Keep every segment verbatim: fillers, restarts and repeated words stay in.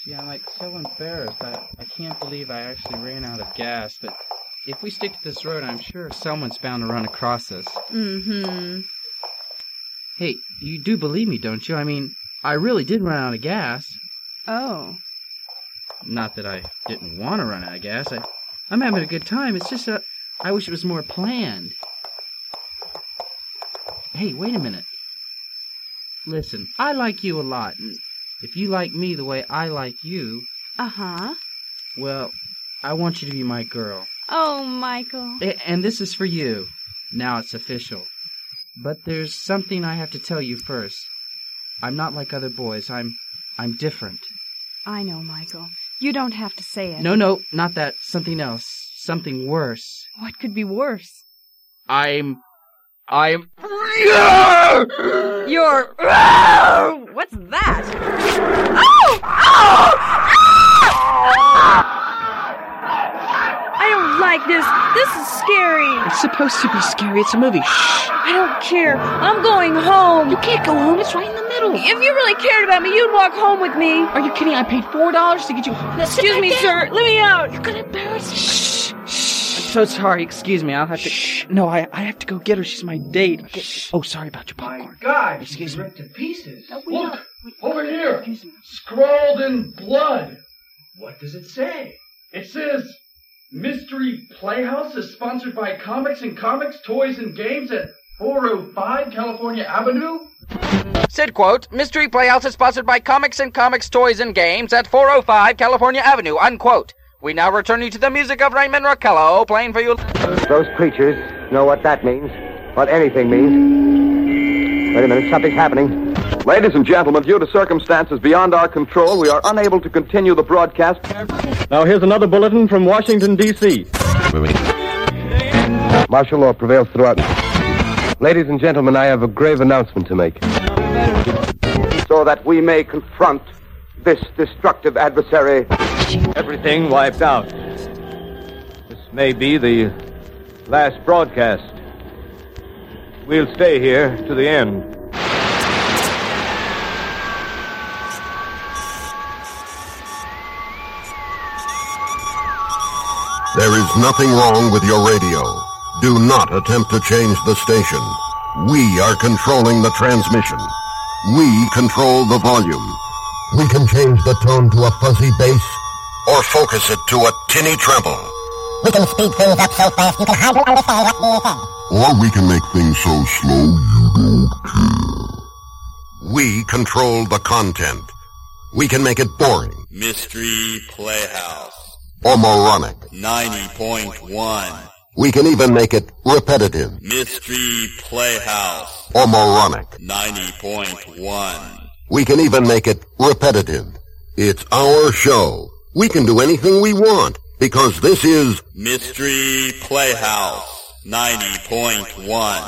Gee, I'm like so embarrassed. I, I can't believe I actually ran out of gas, but if we stick to this road, I'm sure someone's bound to run across us. Mm-hmm. Hey, you do believe me, don't you? I mean, I really did run out of gas. Oh. Not that I didn't want to run out of gas. I, I'm having a good time. It's just that I wish it was more planned. Hey, wait a minute. Listen, I like you a lot, and if you like me the way I like you... Uh-huh. Well, I want you to be my girl. Oh, Michael. And this is for you. Now it's official. But there's something I have to tell you first. I'm not like other boys. I'm... I'm different. I know, Michael. You don't have to say it. No, no, not that. Something else. Something worse. What could be worse? I'm... I'm... You're... What's that? Oh! Oh! I don't like this. This is scary. It's supposed to be scary. It's a movie. Shh. I don't care. I'm going home. You can't go home. It's right in the middle. If you really cared about me, you'd walk home with me. Are you kidding? I paid four dollars to get you... Excuse me, sir. Let me out. You're gonna embarrass me. Shh. Shh. I'm so sorry. Excuse me. I'll have to... Shh. No, I, I have to go get her. She's my date. Okay. Oh, sorry about your popcorn. My God. Excuse me. Ripped to pieces. No, we Look. don't. Over here. Excuse me. Scrawled in blood. What does it say? It says... Mystery Playhouse is sponsored by Comics and Comics, Toys and Games at four oh five California Avenue. Sid quote, Mystery Playhouse is sponsored by Comics and Comics, Toys and Games at four oh five California Avenue, unquote. We now return you to the music of Raymond Rockello, playing for you... Those creatures know what that means, what anything means. Wait a minute, something's happening. Ladies and gentlemen, due to circumstances beyond our control, we are unable to continue the broadcast. Now here's another bulletin from Washington, D C Martial law prevails throughout. Ladies and gentlemen, I have a grave announcement to make. So that we may confront this destructive adversary. Everything wiped out. This may be the last broadcast. We'll stay here to the end. There is nothing wrong with your radio. Do not attempt to change the station. We are controlling the transmission. We control the volume. We can change the tone to a fuzzy bass or focus it to a tinny treble. We can speed things up so fast you can hardly understand what's being said. Or we can make things so slow you don't care. We control the content. We can make it boring. Mystery Playhouse. Or moronic. ninety point one. We can even make it repetitive. Mystery Playhouse. Or moronic. ninety point one. We can even make it repetitive. It's our show. We can do anything we want, because this is... Mystery Playhouse. ninety point one.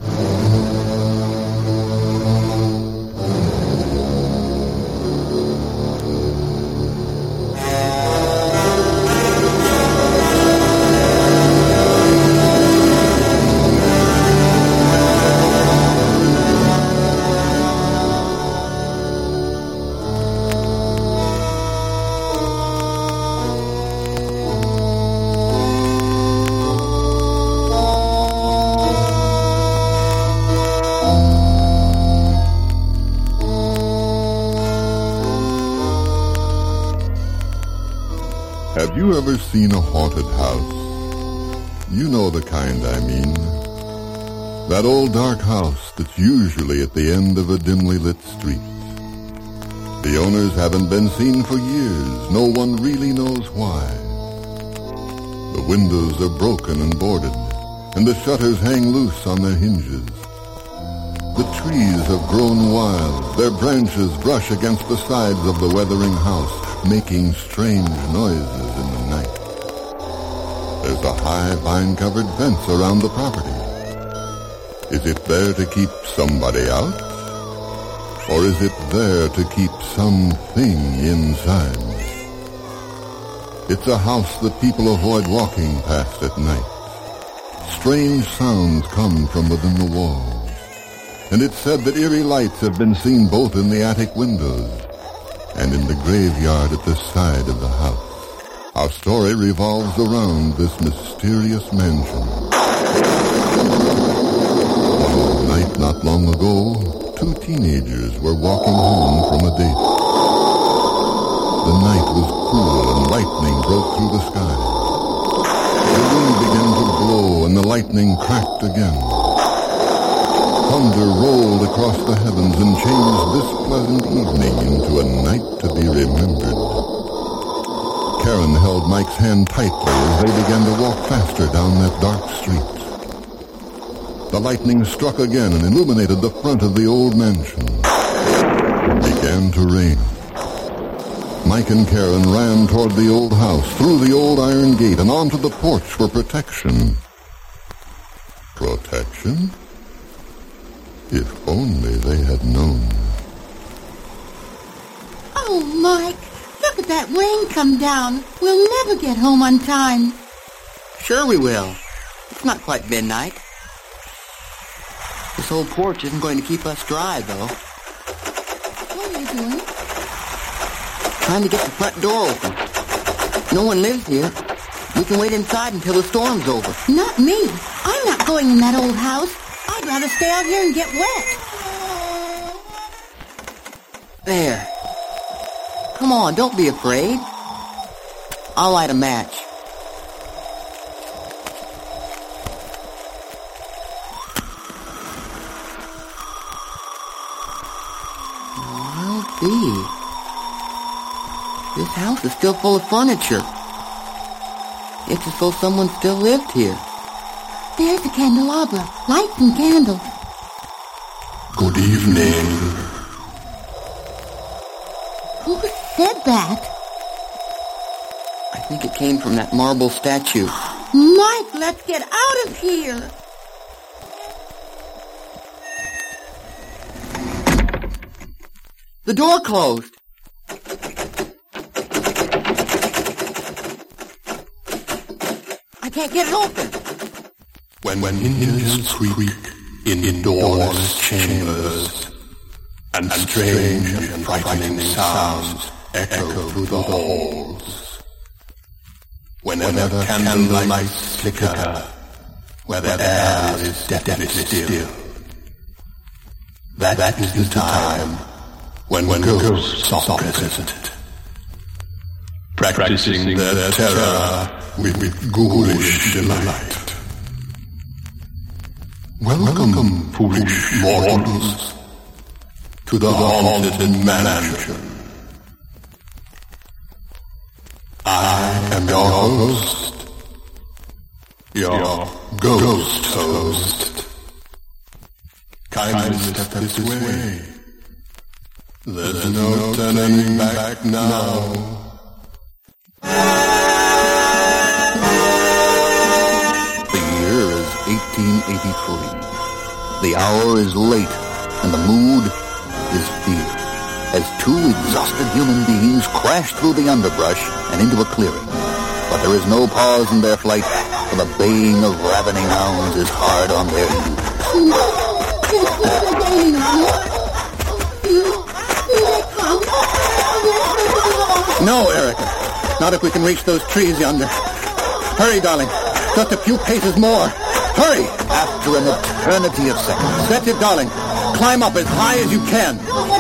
Have you ever seen a haunted house? You know the kind I mean. That old dark house that's usually at the end of a dimly lit street. The owners haven't been seen for years. No one really knows why. The windows are broken and boarded, and the shutters hang loose on their hinges. The trees have grown wild. Their branches brush against the sides of the weathering house, making strange noises in the night. There's a high vine-covered fence around the property. Is it there to keep somebody out? Or is it there to keep something inside? It's a house that people avoid walking past at night. Strange sounds come from within the walls, and it's said that eerie lights have been seen both in the attic windows and in the graveyard at the side of the house. Our story revolves around this mysterious mansion. One night not long ago, two teenagers were walking home from a date. The night was cool and lightning broke through the sky. The wind began to blow and the lightning cracked again. Thunder rolled across the heavens and changed this pleasant evening into a night to be remembered. Karen held Mike's hand tightly as they began to walk faster down that dark street. The lightning struck again and illuminated the front of the old mansion. It began to rain. Mike and Karen ran toward the old house, through the old iron gate, and onto the porch for protection. Protection? If only they had known. Oh, Mike, look at that rain come down. We'll never get home on time. Sure we will. It's not quite midnight. This old porch isn't going to keep us dry, though. What are you doing? Trying to get the front door open. No one lives here. We can wait inside until the storm's over. Not me. I'm not going in that old house. I'd rather stay out here and get wet. There. Come on, don't be afraid. I'll light a match. I'll be. This house is still full of furniture. It's as though someone still lived here. There's the candelabra. Lights and candles. Good evening. Who said that? I think it came from that marble statue. Mike, let's get out of here. The door closed. I can't get it open. When, when hinges creak in indoors chambers, and strange and frightening sounds echo through the halls. Whenever candle lights flicker, where the air is deathly still, that, that is the time when, when ghosts are present, practicing their terror with, with ghoulish delight. Welcome, foolish mortals, to the haunted mansion. I am your host, your ghost host. Kindly step this way. There's no turning back now. The year is eighteen eighty-three. The hour is late, and the mood is fear, as two exhausted human beings crash through the underbrush and into a clearing. But there is no pause in their flight, for the baying of ravening hounds is hard on their ears. No, Erica. Not if we can reach those trees yonder. Hurry, darling. Just a few paces more. Hurry! After an eternity of seconds. That's it, darling. Climb up as high as you can.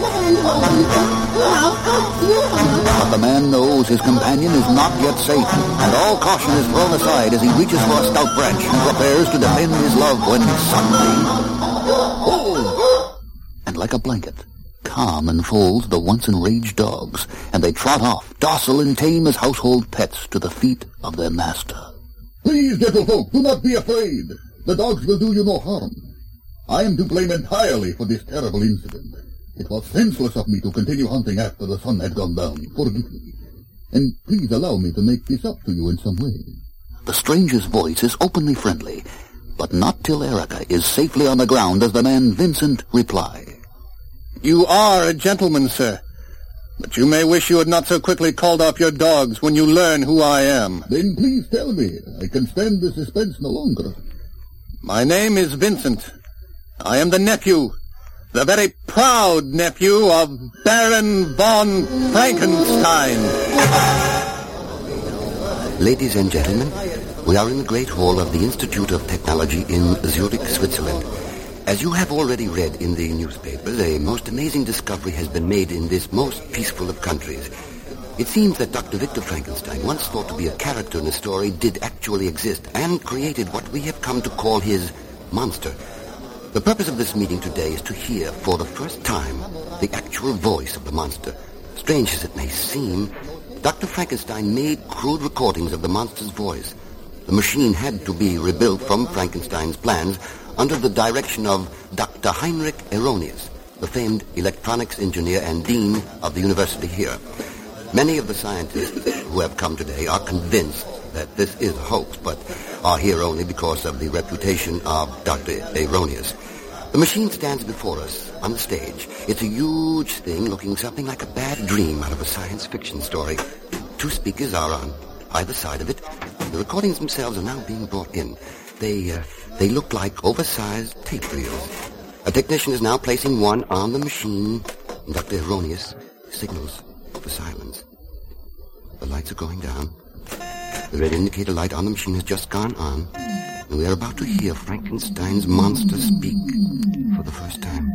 But the man knows his companion is not yet safe, and all caution is thrown aside as he reaches for a stout branch and prepares to defend his love when suddenly... Oh! And like a blanket, calm enfolds the once enraged dogs, and they trot off, docile and tame as household pets, to the feet of their master. Please, little folk, do not be afraid. The dogs will do you no harm. I am to blame entirely for this terrible incident. It was senseless of me to continue hunting after the sun had gone down. Forgive me. And please allow me to make this up to you in some way. The stranger's voice is openly friendly, but not till Erica is safely on the ground does the man Vincent reply. You are a gentleman, sir. But you may wish you had not so quickly called off your dogs when you learn who I am. Then please tell me. I can stand the suspense no longer. My name is Vincent. I am the nephew, the very proud nephew of Baron von Frankenstein. Ladies and gentlemen, we are in the Great Hall of the Institute of Technology in Zurich, Switzerland. As you have already read in the newspapers, a most amazing discovery has been made in this most peaceful of countries. It seems that Doctor Victor Frankenstein, once thought to be a character in a story, did actually exist and created what we have come to call his monster. The purpose of this meeting today is to hear, for the first time, the actual voice of the monster. Strange as it may seem, Doctor Frankenstein made crude recordings of the monster's voice. The machine had to be rebuilt from Frankenstein's plans under the direction of Doctor Heinrich Erroneous, the famed electronics engineer and dean of the university here. Many of the scientists who have come today are convinced that this is a hoax, but are here only because of the reputation of Doctor Erroneous. The machine stands before us on the stage. It's a huge thing looking something like a bad dream out of a science fiction story. Two speakers are on either side of it. The recordings themselves are now being brought in. They, uh, they look like oversized tape reels. A technician is now placing one on the machine. Doctor Erroneous signals for silence. The lights are going down. The red indicator light on the machine has just gone on. And we are about to hear Frankenstein's monster speak for the first time.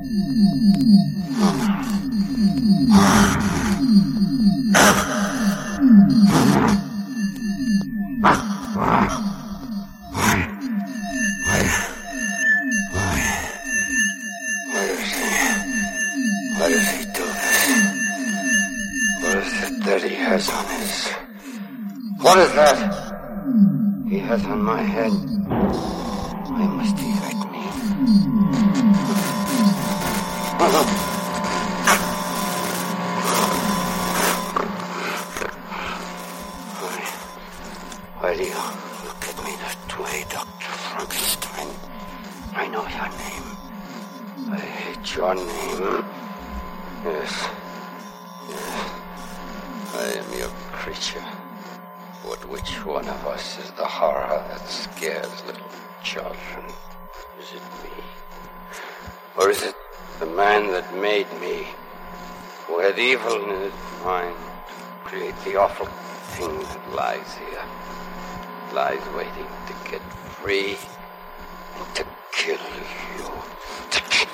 Why does he do this? What is it that he has on his... What is that he has on my head? Why must he hurt me? Why, why do you look at me that way, Doctor Frankenstein? I know your name. I hate your name. Yes. Yes. I am your creature. But which one of us is the horror that scares little children? Is it me? Or is it the man that made me, who had evil in his mind to create the awful thing that lies here, lies waiting to get free and to kill you? To kill...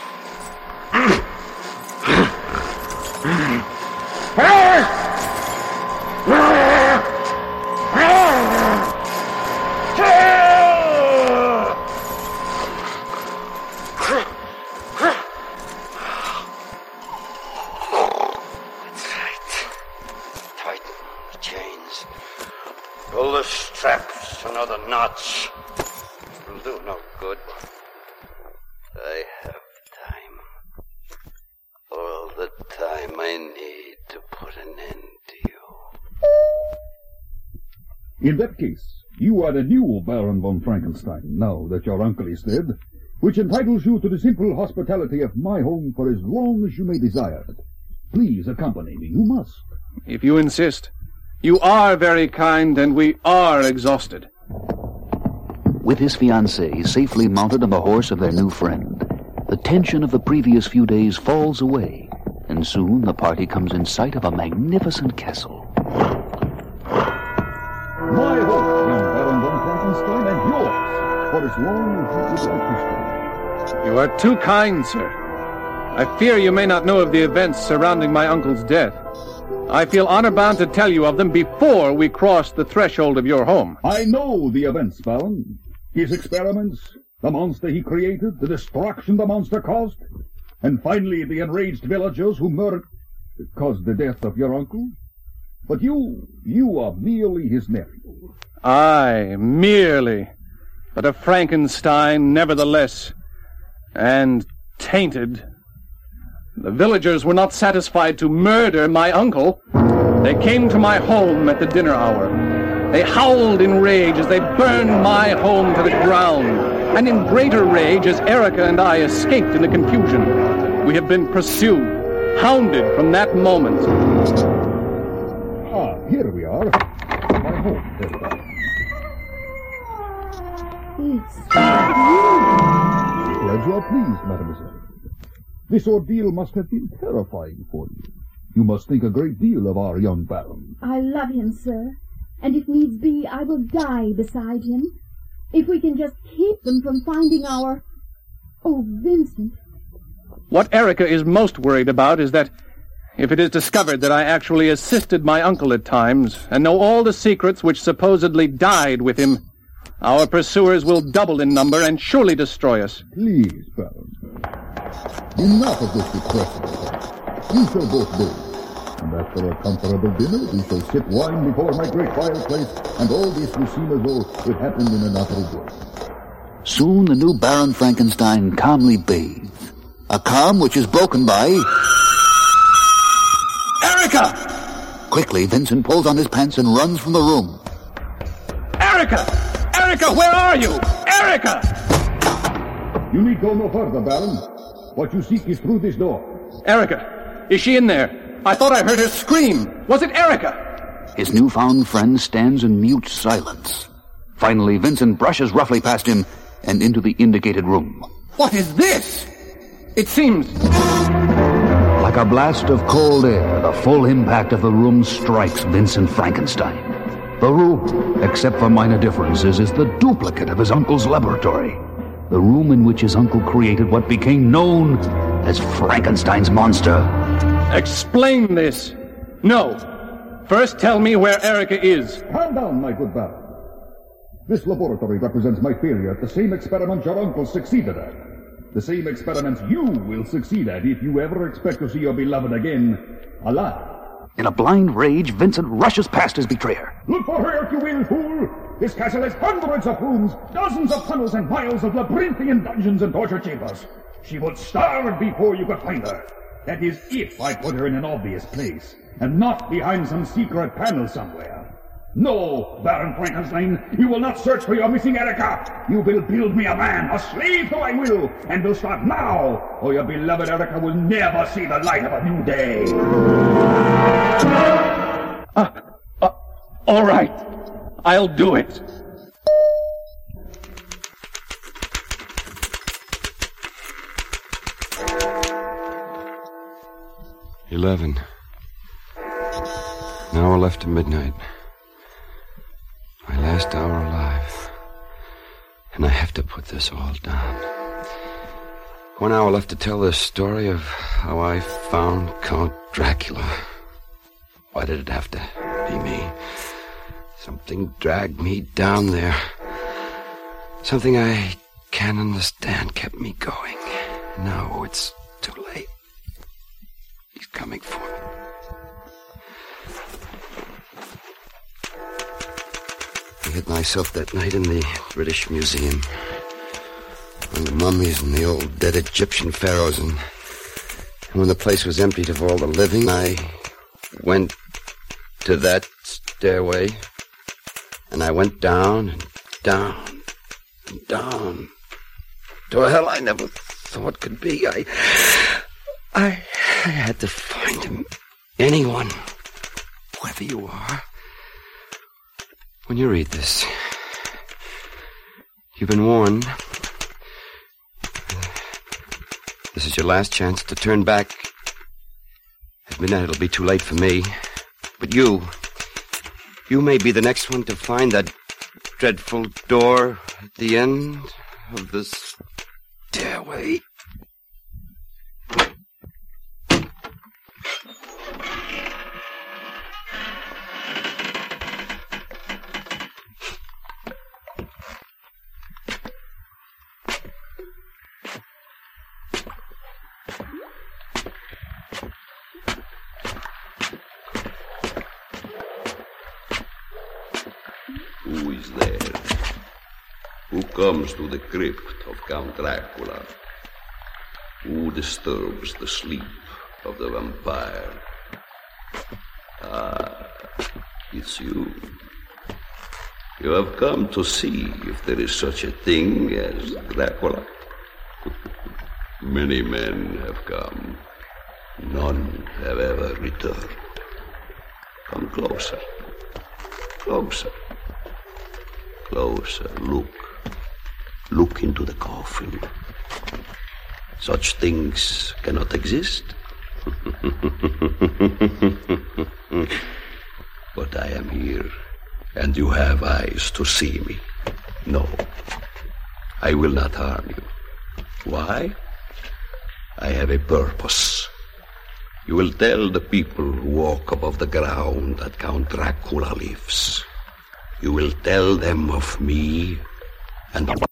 Pull the straps and other knots. It'll do no good. I have time. All the time I need to put an end to you. In that case, you are the new Baron von Frankenstein, now that your uncle is dead, which entitles you to the simple hospitality of my home for as long as you may desire it. Please accompany me. You must. If you insist. You are very kind, and we are exhausted. With his fiancée safely mounted on the horse of their new friend, the tension of the previous few days falls away, and soon the party comes in sight of a magnificent castle. My home, young Baron von Frankenstein, and yours, for as long as you would like to stay. You are too kind, sir. I fear you may not know of the events surrounding my uncle's death. I feel honor-bound to tell you of them before we cross the threshold of your home. I know the events, Baron. His experiments, the monster he created, the destruction the monster caused, and finally the enraged villagers who murdered... caused the death of your uncle. But you, you are merely his nephew. Aye, merely. But a Frankenstein, nevertheless. And tainted... The villagers were not satisfied to murder my uncle. They came to my home at the dinner hour. They howled in rage as they burned my home to the ground, and in greater rage as Erica and I escaped in the confusion. We have been pursued, hounded from that moment. Ah, here we are. My home, Erica. It's Glad you are pleased, mademoiselle. This ordeal must have been terrifying for you. You must think a great deal of our young Baron. I love him, sir. And if needs be, I will die beside him. If we can just keep them from finding our... Oh, Vincent. What Erica is most worried about is that if it is discovered that I actually assisted my uncle at times and know all the secrets which supposedly died with him, our pursuers will double in number and surely destroy us. Please, Baron. Enough of this depression. We shall both go. And after a comfortable dinner, we shall sip wine before my great fireplace, and all this you see as though it happened in another world. Soon the new Baron Frankenstein calmly bathes. A calm which is broken by... Erica! Quickly, Vincent pulls on his pants and runs from the room. Erica! Erica, where are you? Erica! You need go no further, Baron. What you seek is through this door. Erica, is she in there? I thought I heard her scream. Was it Erica? His newfound friend stands in mute silence. Finally, Vincent brushes roughly past him and into the indicated room. What is this? It seems... Like a blast of cold air, the full impact of the room strikes Vincent Frankenstein. The room, except for minor differences, is the duplicate of his uncle's laboratory. The room in which his uncle created what became known as Frankenstein's monster. Explain this. No. First tell me where Erica is. Calm down, my good Baron. This laboratory represents my failure at the same experiment your uncle succeeded at. The same experiments you will succeed at if you ever expect to see your beloved again alive. In a blind rage, Vincent rushes past his betrayer. Look for her if you will, fool! This castle has hundreds of rooms, dozens of tunnels, and miles of labyrinthian dungeons and torture chambers. She would starve before you could find her. That is if I put her in an obvious place, and not behind some secret panel somewhere. No, Baron Frankenstein, you will not search for your missing Erica. You will build me a man, a slave though I will, and will start now, or your beloved Erica will never see the light of a new day. Uh, uh, all right. I'll do it. Eleven. An hour left to midnight. My last hour alive. And I have to put this all down. One hour left to tell the story of how I found Count Dracula. Why did it have to be me? Something dragged me down there. Something I can't understand kept me going. No, it's too late. He's coming for me. I hid myself that night in the British Museum. Among the mummies and the old dead Egyptian pharaohs. And, and when the place was emptied of all the living, I went to that stairway. And I went down and down and down to a hell I never thought could be. I, I, I had to find him. Anyone, whoever you are. When you read this, you've been warned. This is your last chance to turn back. At midnight it'll be too late for me. But you, you may be the next one to find that dreadful door at the end of the stairway. Who is there? Who comes to the crypt of Count Dracula? Who disturbs the sleep of the vampire? Ah, it's you. You have come to see if there is such a thing as Dracula. Many men have come. None have ever returned. Come closer. Closer. Closer. Look. Look into the coffin. Such things cannot exist. But I am here, and you have eyes to see me. No, I will not harm you. Why? I have a purpose. You will tell the people who walk above the ground that Count Dracula lives. You will tell them of me and the...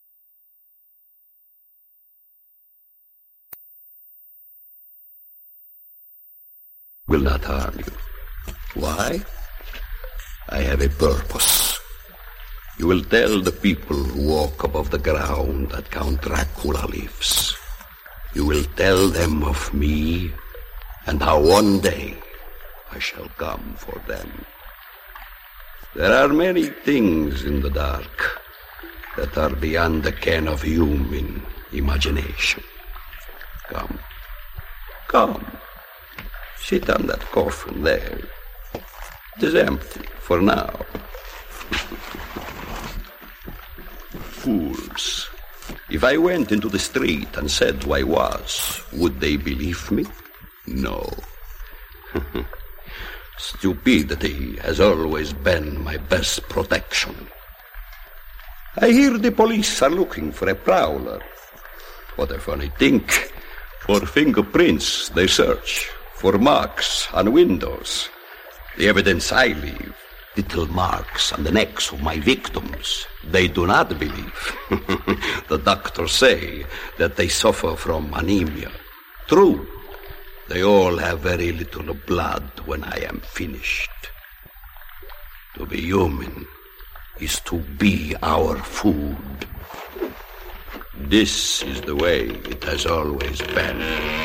will not harm you. Why? I have a purpose. You will tell the people who walk above the ground that Count Dracula lives. You will tell them of me and how one day I shall come for them. There are many things in the dark that are beyond the ken of human imagination. Come, come, sit on that coffin there. It is empty for now. Fools. If I went into the street and said who I was, would they believe me? No. Stupidity has always been my best protection. I hear the police are looking for a prowler. What a funny thing. For fingerprints they search, for marks on windows. The evidence I leave, little marks on the necks of my victims, they do not believe. The doctors say that they suffer from anemia. True, they all have very little blood when I am finished. To be human is to be our food. This is the way it has always been.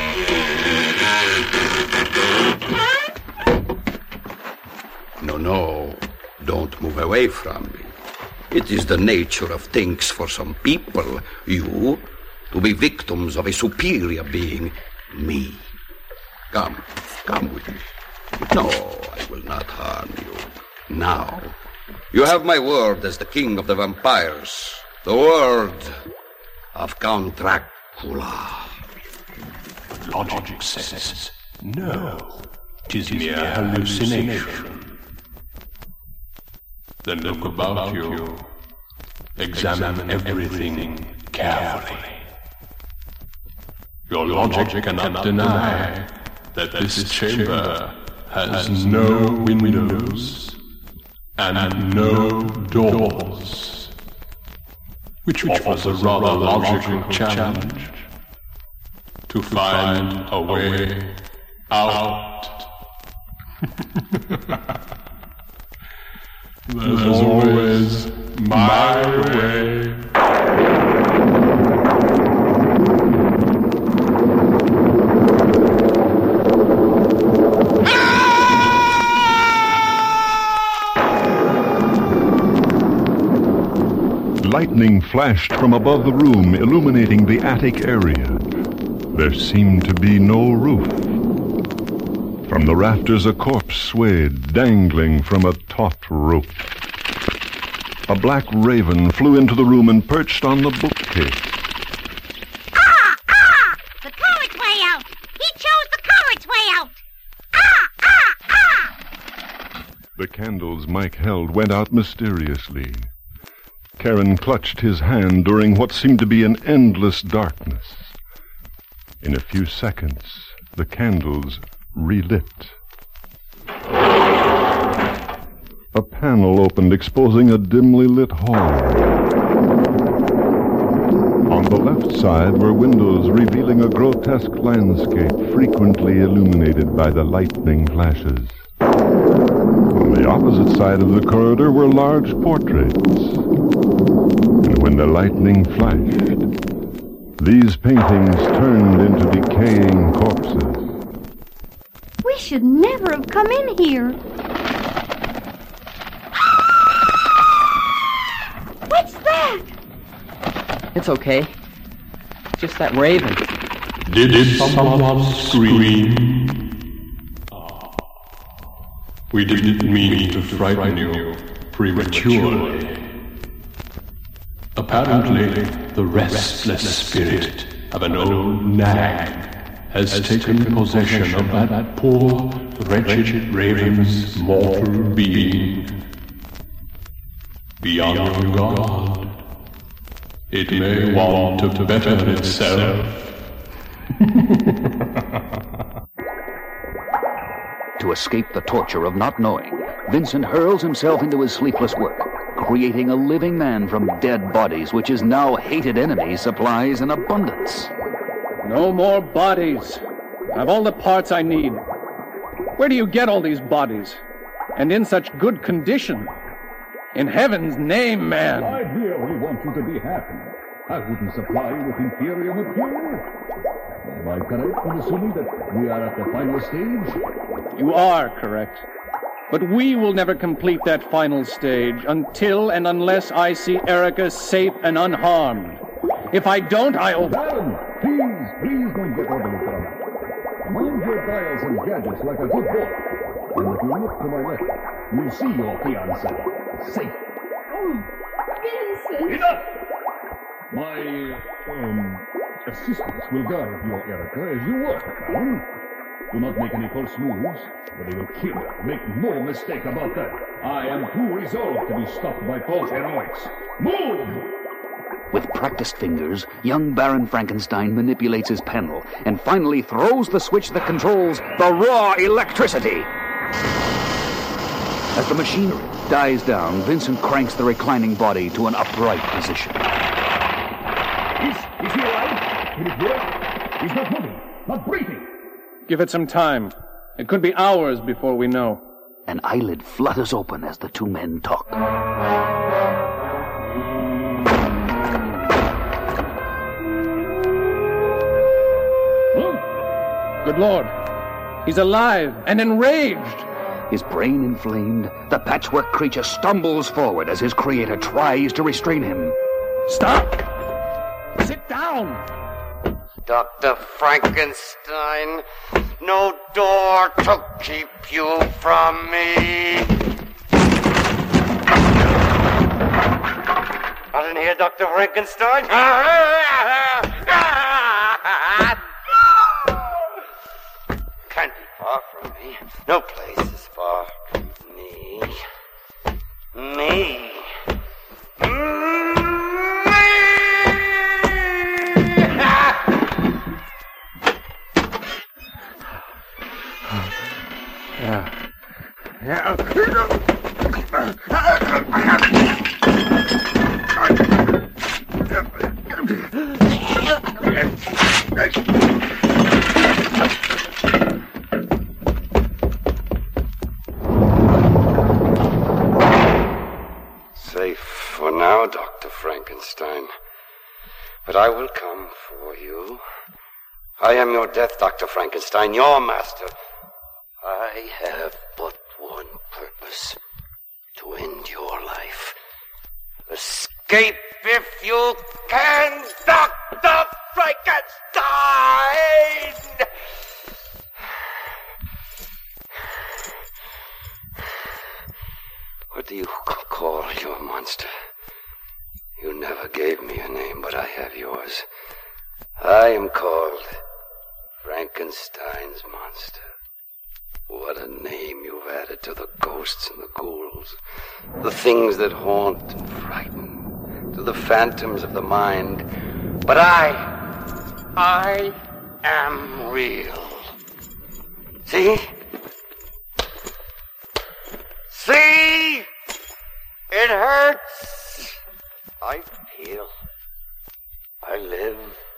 No, no, don't move away from me. It is the nature of things for some people, you, to be victims of a superior being, me. Come, come with me. No, I will not harm you. Now, you have my word as the king of the vampires. The word of Count Dracula. Logic says, no, 'tis mere hallucination. Then look about you. Examine everything carefully. Your logic cannot deny that this chamber has no windows and no doors, which offers a rather logical challenge to find a way out. There's always my way. Lightning flashed from above the room, illuminating the attic area. There seemed to be no roof. From the rafters a corpse swayed, dangling from a taut rope. A black raven flew into the room and perched on the bookcase. Ah! Ah! The coward's way out! He chose the coward's way out! Ah! Ah! Ah! The candles Mike held went out mysteriously. Karen clutched his hand during what seemed to be an endless darkness. In a few seconds, the candles relit. A panel opened, exposing a dimly lit hall. On the left side were windows revealing a grotesque landscape frequently illuminated by the lightning flashes. On the opposite side of the corridor were large portraits. And when the lightning flashed, these paintings turned into decaying corpses. We should never have come in here. What's that? It's okay. Just that raven. Did, Did someone scream? We didn't mean to frighten you prematurely. Apparently, the restless spirit of an old nag has taken possession of that poor, wretched raven's mortal being. Beyond God, it may want to better itself. To escape the torture of not knowing, Vincent hurls himself into his sleepless work, creating a living man from dead bodies, which his now hated enemy supplies in abundance. No more bodies. I have all the parts I need. Where do you get all these bodies? And in such good condition? In heaven's name, man! My dear, we want you to be happy. I wouldn't supply you with inferior material. Am I correct in assuming that we are at the final stage? You are correct. But we will never complete that final stage until and unless I see Erica safe and unharmed. If I don't, I'll... Baron, please, please don't get orderly dramatic. Mind your dials and gadgets like a good boy. And if you look to my left, you'll see your fiancé. Safe. Oh, Vincent! Enough! My, um, assistants will guard your Erica as you work, Baron. Do not make any false moves, or they will kill her. Make no mistake about that. I am too resolved to be stopped by false heroics. Move! With practiced fingers, young Baron Frankenstein manipulates his panel and finally throws the switch that controls the raw electricity. As the machinery dies down, Vincent cranks the reclining body to an upright position. Is, is he alive? Can it work? He's not moving, not breathing. Give it some time. It could be hours before we know. An eyelid flutters open as the two men talk. Good Lord. He's alive and enraged. His brain inflamed, the patchwork creature stumbles forward as his creator tries to restrain him. Stop! Sit down! Doctor Frankenstein, no door to keep you from me. Not in here, Doctor Frankenstein. Can't be far from me. No place is far from me. Me. Yeah. Yeah. Safe for now, Doctor Frankenstein. But I will come for you. I am your death, Doctor Frankenstein, your master. I have but one purpose. To end your life. Escape if you can, Doctor Frankenstein! What do you call your monster? You never gave me a name, but I have yours. I am called Frankenstein's monster. What a name you've added to the ghosts and the ghouls. The things that haunt and frighten. To the phantoms of the mind. But I, I am real. See? See? It hurts. I feel. I live.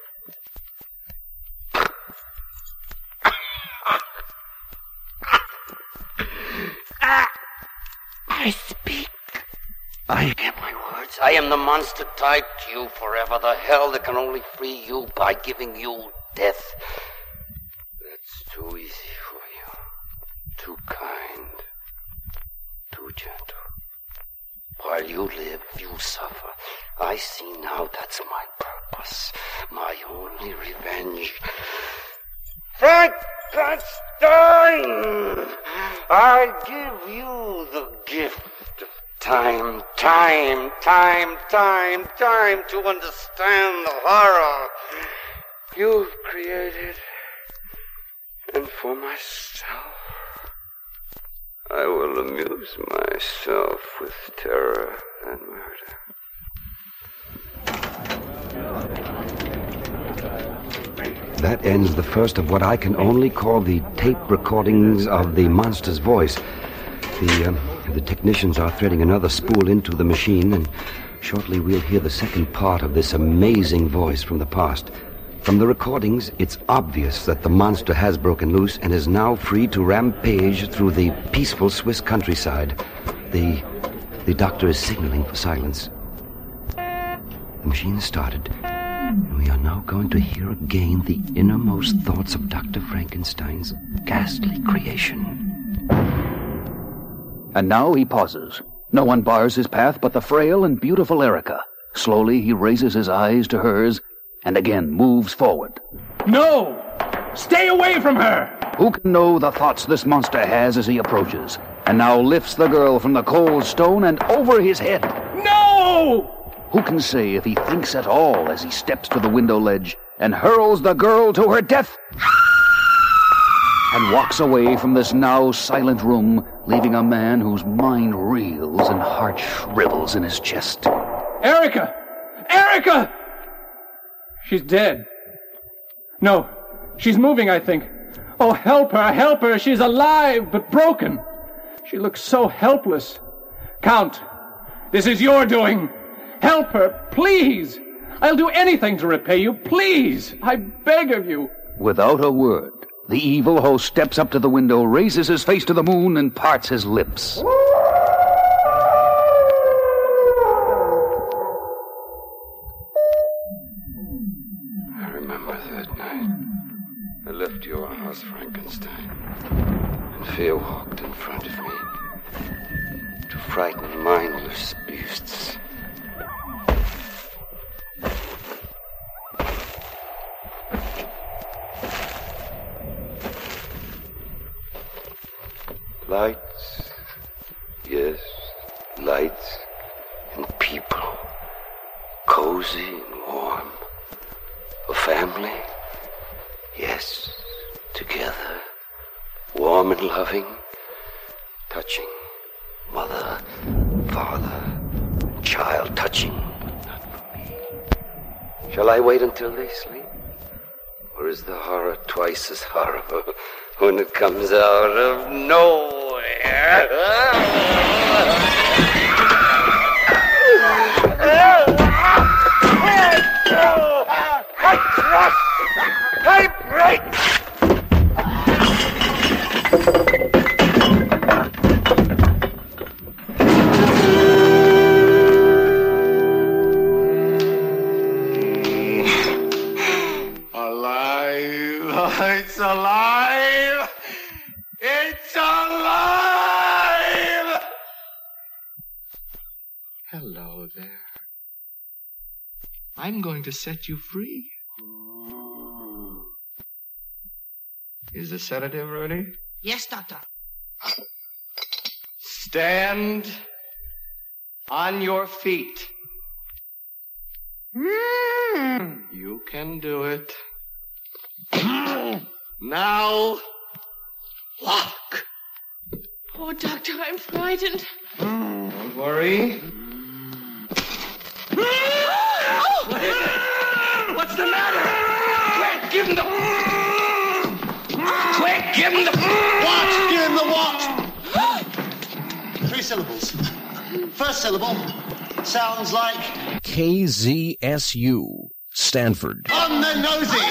I speak. I hear my words. I am the monster tied to you forever. The hell that can only free you by giving you death. That's too easy for you. Too kind. Too gentle. While you live, you suffer. I see now that's my purpose. My only revenge. Frankenstein! I give you the gift of time, time, time, time, time to understand the horror. you've created, and for myself, I will amuse myself with terror and murder. That ends the first of what I can only call the tape recordings of the monster's voice. The, uh, the technicians are threading another spool into the machine, and shortly we'll hear the second part of this amazing voice from the past. From the recordings, it's obvious that the monster has broken loose and is now free to rampage through the peaceful Swiss countryside. The, the doctor is signaling for silence. The machine started. We are now going to hear again the innermost thoughts of Doctor Frankenstein's ghastly creation. And now he pauses. No one bars his path but the frail and beautiful Erica. Slowly he raises his eyes to hers and again moves forward. No! Stay away from her! Who can know the thoughts this monster has as he approaches, and now lifts the girl from the cold stone and over his head? No! Who can say if he thinks at all as he steps to the window ledge and hurls the girl to her death? And walks away from this now silent room, leaving a man whose mind reels and heart shrivels in his chest. Erica! Erica! She's dead. No, she's moving, I think. Oh, help her, help her. She's alive, but broken. She looks so helpless. Count, this is your doing. Help her, please. I'll do anything to repay you, please. I beg of you. Without a word, the evil host steps up to the window, raises his face to the moon, and parts his lips. I remember that night. I left your house, Frankenstein, and fear walked in front of me to frighten mindless beasts. Lights, yes, lights and people, cozy and warm. A family, yes, together, warm and loving, touching. Mother, father, child touching, not for me. Shall I wait until they sleep? Or is the horror twice as horrible when it comes out of nowhere? I trust! I break! It's alive! It's alive! Hello there. I'm going to set you free. Is the sedative ready? Yes, Doctor. Stand on your feet. You can do it. Now, walk. Oh, Doctor, I'm frightened. Don't worry. What's the matter? Quick, give him the... Quick, give him the... What? Give him the what? Three syllables. First syllable sounds like... K Z S U, Stanford. On the nosy!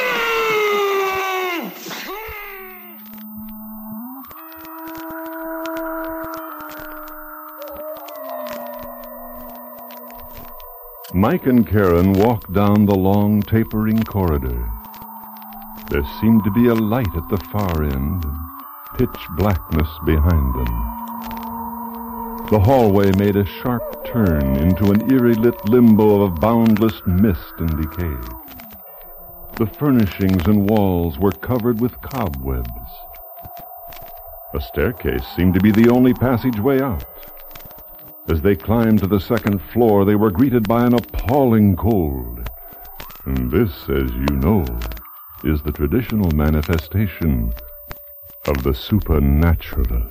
Mike and Karen walked down the long, tapering corridor. There seemed to be a light at the far end, and pitch blackness behind them. The hallway made a sharp turn into an eerie lit limbo of boundless mist and decay. The furnishings and walls were covered with cobwebs. A staircase seemed to be the only passageway out. As they climbed to the second floor, they were greeted by an appalling cold. And this, as you know, is the traditional manifestation of the supernatural.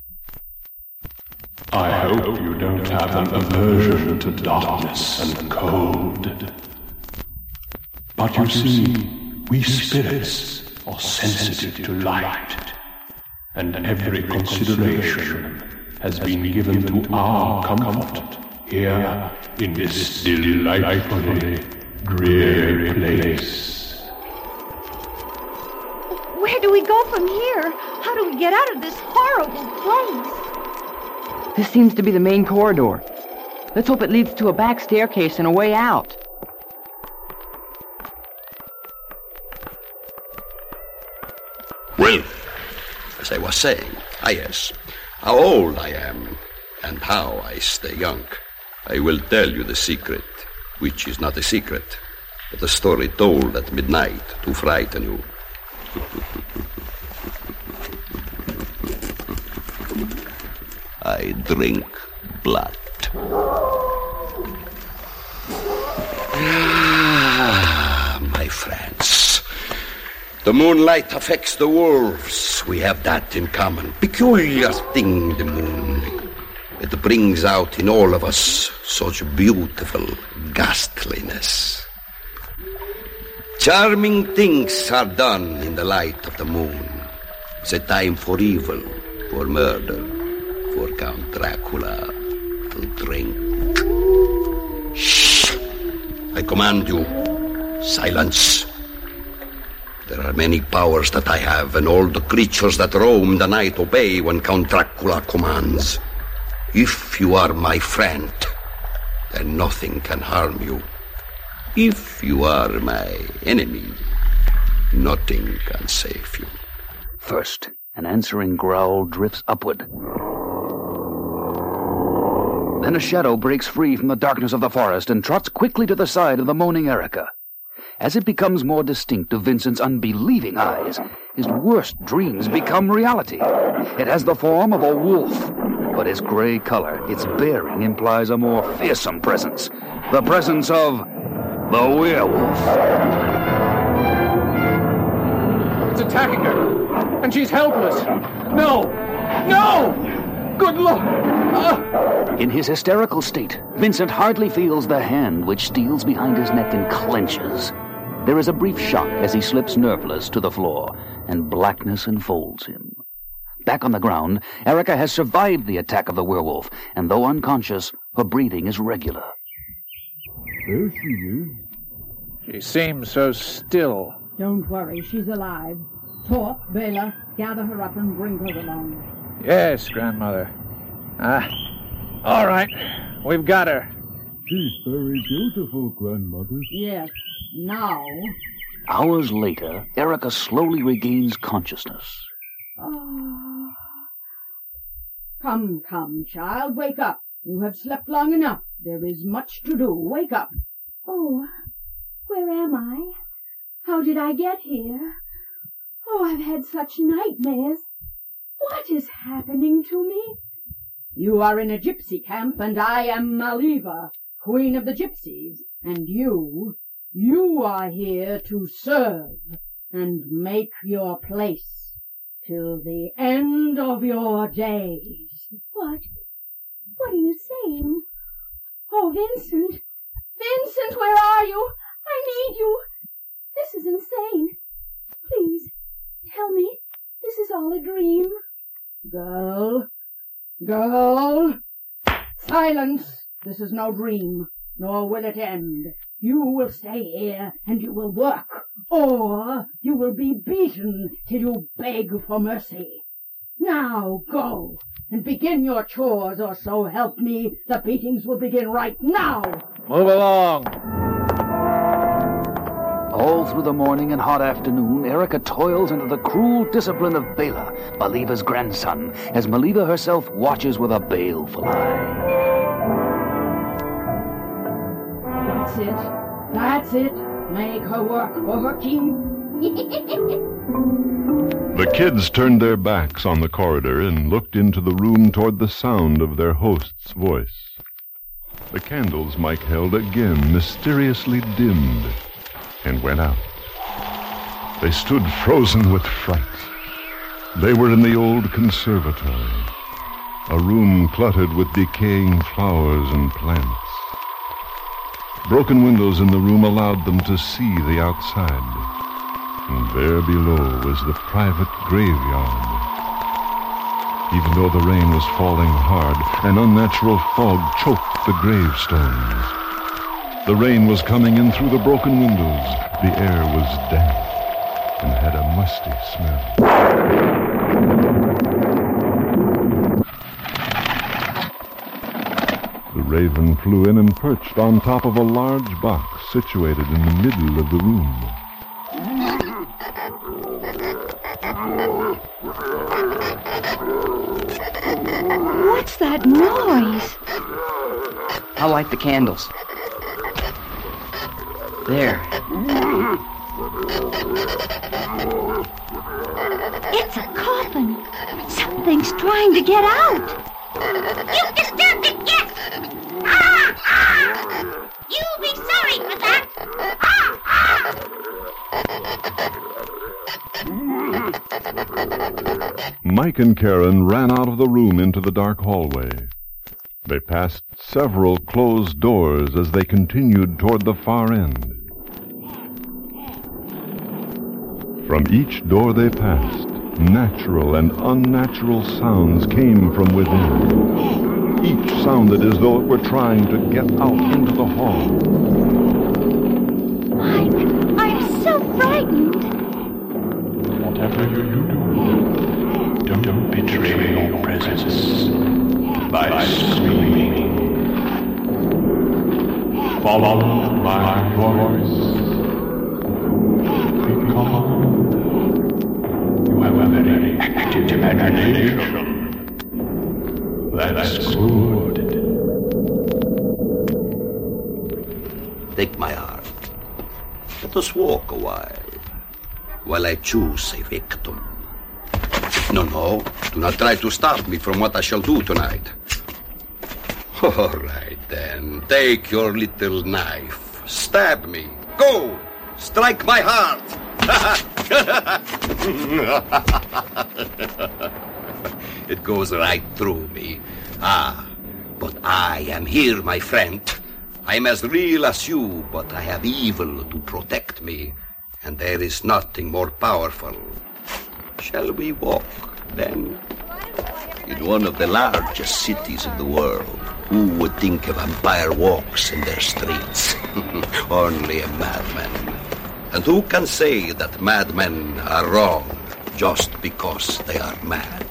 I hope you don't have an aversion to darkness and cold. But you see, we spirits are sensitive to light, and every consideration has been given to our comfort here in this delightfully dreary place. Where do we go from here? How do we get out of this horrible place? This seems to be the main corridor. Let's hope it leads to a back staircase and a way out. Well, as I was saying, ah yes, how old I am and how I stay young. I will tell you the secret, which is not a secret, but a story told at midnight to frighten you. I drink blood. Ah, my friends. The moonlight affects the wolves. We have that in common. Peculiar thing, the moon. It brings out in all of us such beautiful ghastliness. Charming things are done in the light of the moon. It's a time for evil, for murder, for Count Dracula to drink. Shh! I command you, silence. There are many powers that I have, and all the creatures that roam the night obey when Count Dracula commands. If you are my friend, then nothing can harm you. If you are my enemy, nothing can save you. First, an answering growl drifts upward. Then a shadow breaks free from the darkness of the forest and trots quickly to the side of the moaning Erica. As it becomes more distinct to Vincent's unbelieving eyes, his worst dreams become reality. It has the form of a wolf, but its gray color, its bearing, implies a more fearsome presence. The presence of the werewolf. It's attacking her, and she's helpless. No! No! Good Lord! Ah! In his hysterical state, Vincent hardly feels the hand which steals behind his neck and clenches. There is a brief shock as he slips nerveless to the floor, and blackness enfolds him. Back on the ground, Erica has survived the attack of the werewolf, and though unconscious, her breathing is regular. There she is. She seems so still. Don't worry, she's alive. Talk, Bela. Gather her up and bring her along. Yes, Grandmother. Ah, all right. We've got her. She's very beautiful, Grandmother. Yes, now... Hours later, Erica slowly regains consciousness. Oh. Come, come, child, wake up. You have slept long enough. There is much to do. Wake up. Oh, where am I? How did I get here? Oh, I've had such nightmares. What is happening to me? You are in a gypsy camp, and I am Maliva, queen of the gypsies. And you, you are here to serve and make your place till the end of your days. What? What are you saying? Oh, Vincent! Vincent, where are you? I need you. This is insane. Please, tell me this is all a dream. Girl, girl, silence! This is no dream, nor will it end. You will stay here, and you will work, or you will be beaten till you beg for mercy. Now go, and begin your chores, or so help me, the beatings will begin right now. Move along. All through the morning and hot afternoon, Erica toils under the cruel discipline of Bela, Maliva's grandson, as Maliva herself watches with a baleful eye. That's it. That's it. Make her work for her king. The kids turned their backs on the corridor and looked into the room toward the sound of their host's voice. The candles Mike held again mysteriously dimmed, and went out. They stood frozen with fright. They were in the old conservatory, a room cluttered with decaying flowers and plants. Broken windows in the room allowed them to see the outside, and there below was the private graveyard. Even though the rain was falling hard, an unnatural fog choked the gravestones. The rain was coming in through the broken windows. The air was damp and had a musty smell. The raven flew in and perched on top of a large box situated in the middle of the room. What's that noise? I'll light the candles. There. It's a coffin. Something's trying to get out. You disturbed it, yes! Ah! Ah! You'll be sorry for that! Ah! Ah! Mike and Karen ran out of the room into the dark hallway. They passed several closed doors as they continued toward the far end. From each door they passed, natural and unnatural sounds came from within. Each sounded as though it were trying to get out into the hall. Mike, I'm so frightened. Whatever you do, don't betray your presence by screaming. Follow my voice. Be calm. You have a very active imagination. That's good. Take my arm. Let us walk a while, while I choose a victim. No, no, do not try to stop me from what I shall do tonight. All right, then, take your little knife. Stab me. Go! Strike my heart! It goes right through me. Ah, but I am here, my friend. I am as real as you, but I have evil to protect me, and there is nothing more powerful. Shall we walk, then? In one of the largest cities in the world, who would think a vampire walks in their streets? Only a madman. And who can say that madmen are wrong just because they are mad?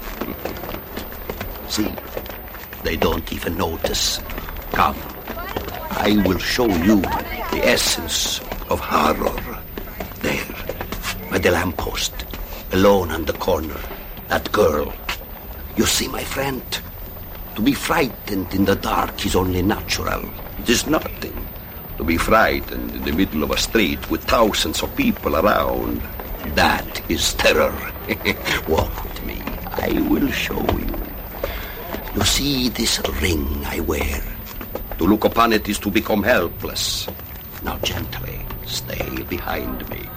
See, they don't even notice. Come, I will show you the essence of horror. There, by the lamppost, alone on the corner, that girl. You see, my friend, to be frightened in the dark is only natural. It is nothing. To be frightened in the middle of a street with thousands of people around, that is terror. Walk with me. I will show you. You see this ring I wear? To look upon it is to become helpless. Now gently, stay behind me.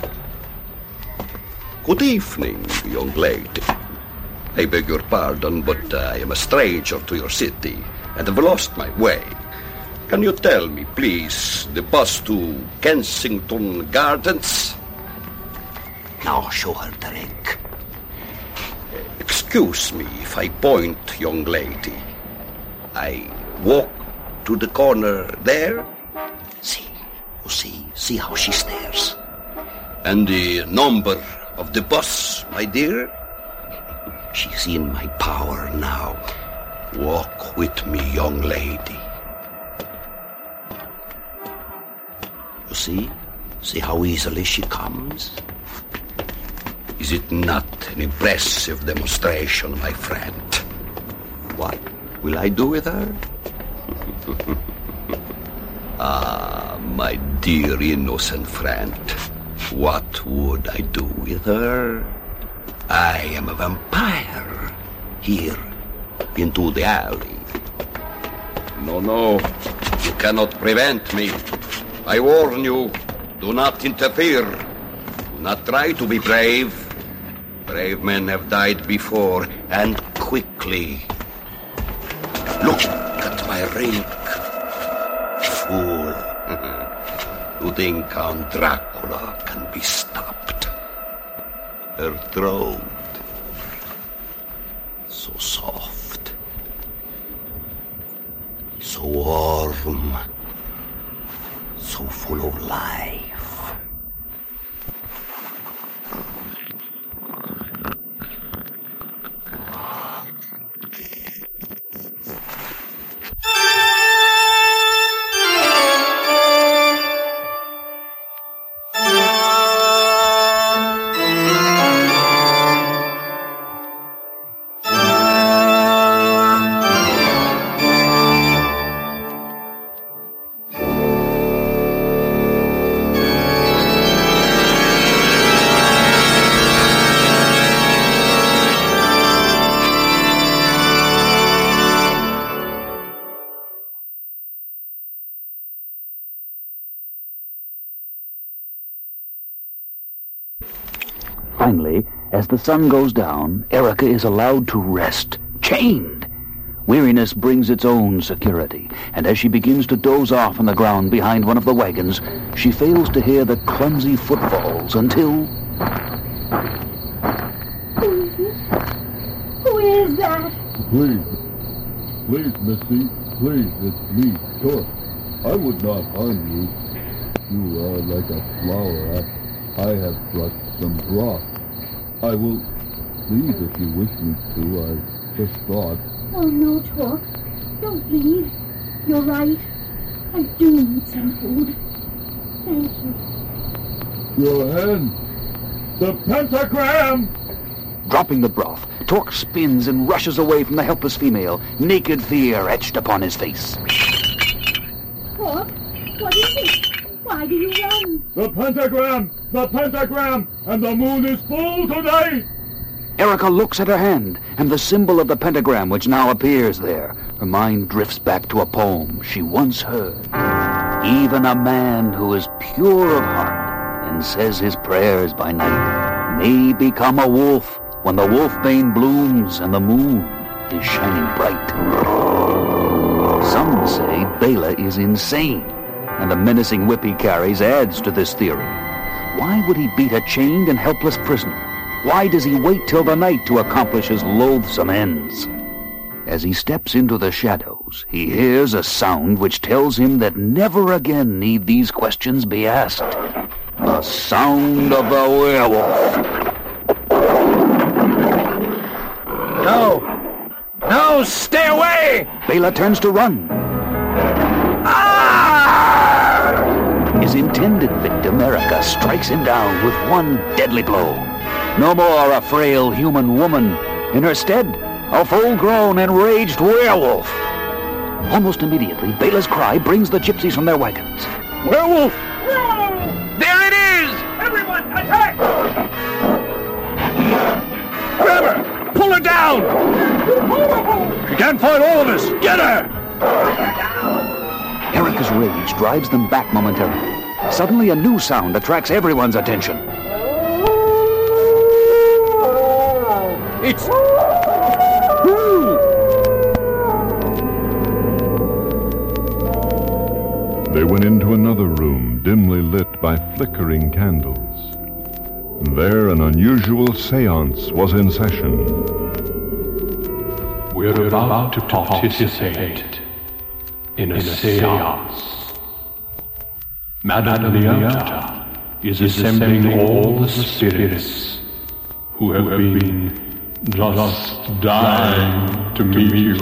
Good evening, young lady. I beg your pardon, but I am a stranger to your city and have lost my way. Can you tell me, please, the bus to Kensington Gardens? Now show her the ring. Excuse me if I point, young lady. I walk to the corner there. See, you see, see how she stares. And the number of the bus, my dear? She's in my power now. Walk with me, young lady. You see? See how easily she comes? Is it not an impressive demonstration, my friend? What will I do with her? Ah, my dear innocent friend. What would I do with her? I am a vampire. Here, into the alley. No, no, you cannot prevent me. I warn you, Do not interfere. Do not try to be brave. Brave men have died before, and quickly. Look at my ring. Fool. You think Count Dracula can be stopped? Her throat. So soft. So warm. So full of life. Finally, as the sun goes down, Erica is allowed to rest, chained. Weariness brings its own security, and as she begins to doze off on the ground behind one of the wagons, she fails to hear the clumsy footfalls until... Who is it? Who is that? Please, please, Missy, please, it's me, Torque. I would not harm you. You are like a flower. I, I have brought some broth. I will leave if you wish me to. I just thought. Oh, no, Torque. Don't leave. You're right. I do need some food. Thank you. Your hand. The pentagram! Dropping the broth, Torque spins and rushes away from the helpless female, naked fear etched upon his face. Torque, what is it? Why do you run? The pentagram! The pentagram! And the moon is full today! Erica looks at her hand, and the symbol of the pentagram which now appears there. Her mind drifts back to a poem she once heard. Even a man who is pure of heart and says his prayers by night may become a wolf when the wolfbane blooms and the moon is shining bright. Some say Bela is insane, and the menacing whip he carries adds to this theory. Why would he beat a chained and helpless prisoner? Why does he wait till the night to accomplish his loathsome ends? As he steps into the shadows, he hears a sound which tells him that never again need these questions be asked. The sound of the werewolf. No! No! Stay away! Bela turns to run. His intended victim, Erica, strikes him down with one deadly blow. No more a frail human woman. In her stead, a full-grown, enraged werewolf. Almost immediately, Bela's cry brings the gypsies from their wagons. Werewolf! There it is! Everyone, attack! Grab her! Pull her down! She can't fight all of us! Get her! Erica's rage drives them back momentarily. Suddenly, a new sound attracts everyone's attention. It's... They went into another room, dimly lit by flickering candles. There, an unusual seance was in session. We're about to participate in a seance. Madame Leota is assembling all the spirits who have been just dying to meet you.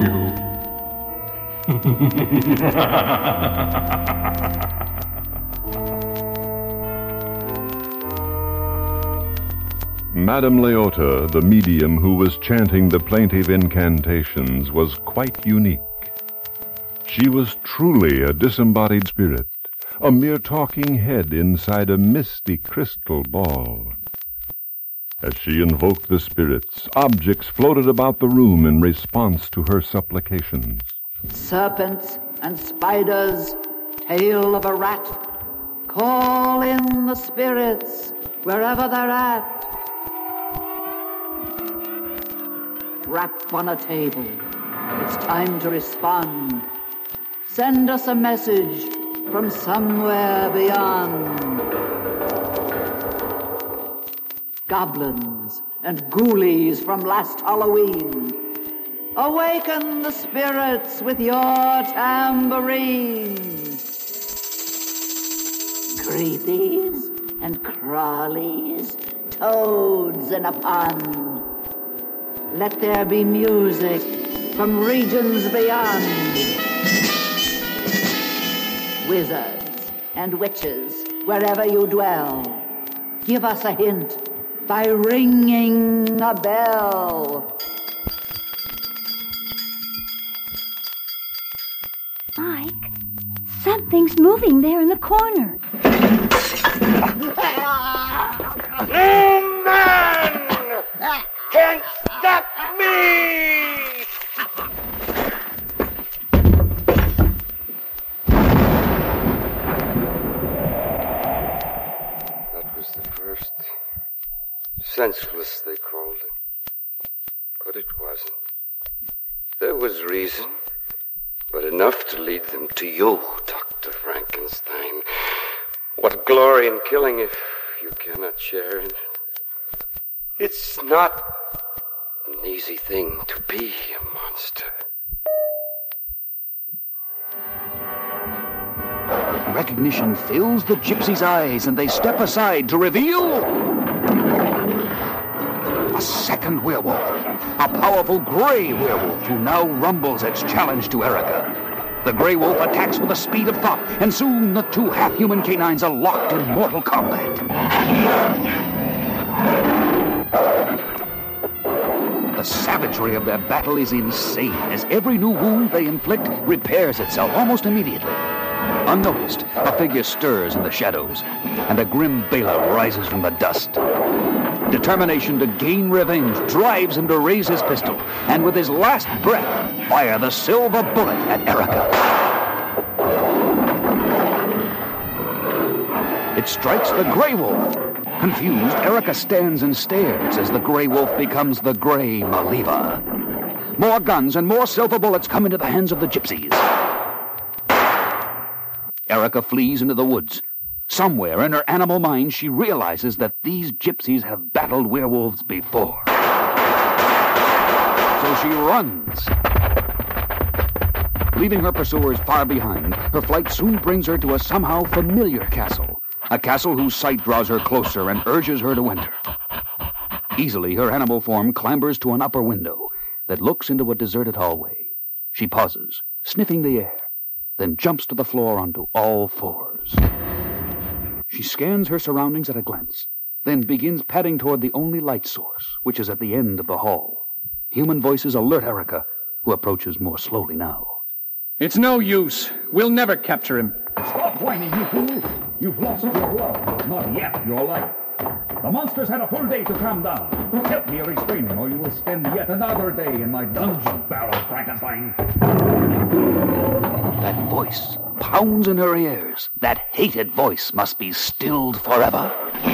Madame Leota, the medium who was chanting the plaintive incantations, was quite unique. She was truly a disembodied spirit, a mere talking head inside a misty crystal ball. As she invoked the spirits, objects floated about the room in response to her supplications. Serpents and spiders, tail of a rat, Call in the spirits wherever they're at. Rap on a table. It's time to respond. Send us a message from somewhere beyond. Goblins and ghoulies from last Halloween, awaken the spirits with your tambourines. Creepies and crawlies, toads in a pond. Let there be music from regions beyond. Wizards and witches, wherever you dwell, give us a hint by ringing a bell. Mike, something's moving there in the corner. No man can stop me! That was the first. Senseless, they called it. But it wasn't. There was reason, but enough to lead them to you, Doctor Frankenstein. What glory in killing if you cannot share in it. It's not an easy thing to be a monster. Recognition fills the gypsies' eyes, and they step aside to reveal a second werewolf, a powerful gray werewolf who now rumbles its challenge to Erica. The gray wolf attacks with the speed of thought, and soon the two half-human canines are locked in mortal combat. The savagery of their battle is insane, as every new wound they inflict repairs itself almost immediately. Unnoticed, a figure stirs in the shadows, and a grim Bela rises from the dust. Determination to gain revenge drives him to raise his pistol, and with his last breath, fire the silver bullet at Erica. It strikes the gray wolf. Confused, Erica stands and stares as the gray wolf becomes the gray Maliva. More guns and more silver bullets come into the hands of the gypsies. Erica flees into the woods. Somewhere in her animal mind, she realizes that these gypsies have battled werewolves before. So she runs. Leaving her pursuers far behind, her flight soon brings her to a somehow familiar castle. A castle whose sight draws her closer and urges her to enter. Easily, her animal form clambers to an upper window that looks into a deserted hallway. She pauses, sniffing the air, then jumps to the floor onto all fours. She scans her surroundings at a glance, then begins padding toward the only light source, which is at the end of the hall. Human voices alert Erica, who approaches more slowly now. It's no use. We'll never capture him. Stop whining, you fool! You've lost your love, not yet your life. The monster's had a full day to calm down. Help me restrain him, or you will spend yet another day in my dungeon, Barrel Frankenstein. That voice pounds in her ears. That hated voice must be stilled forever.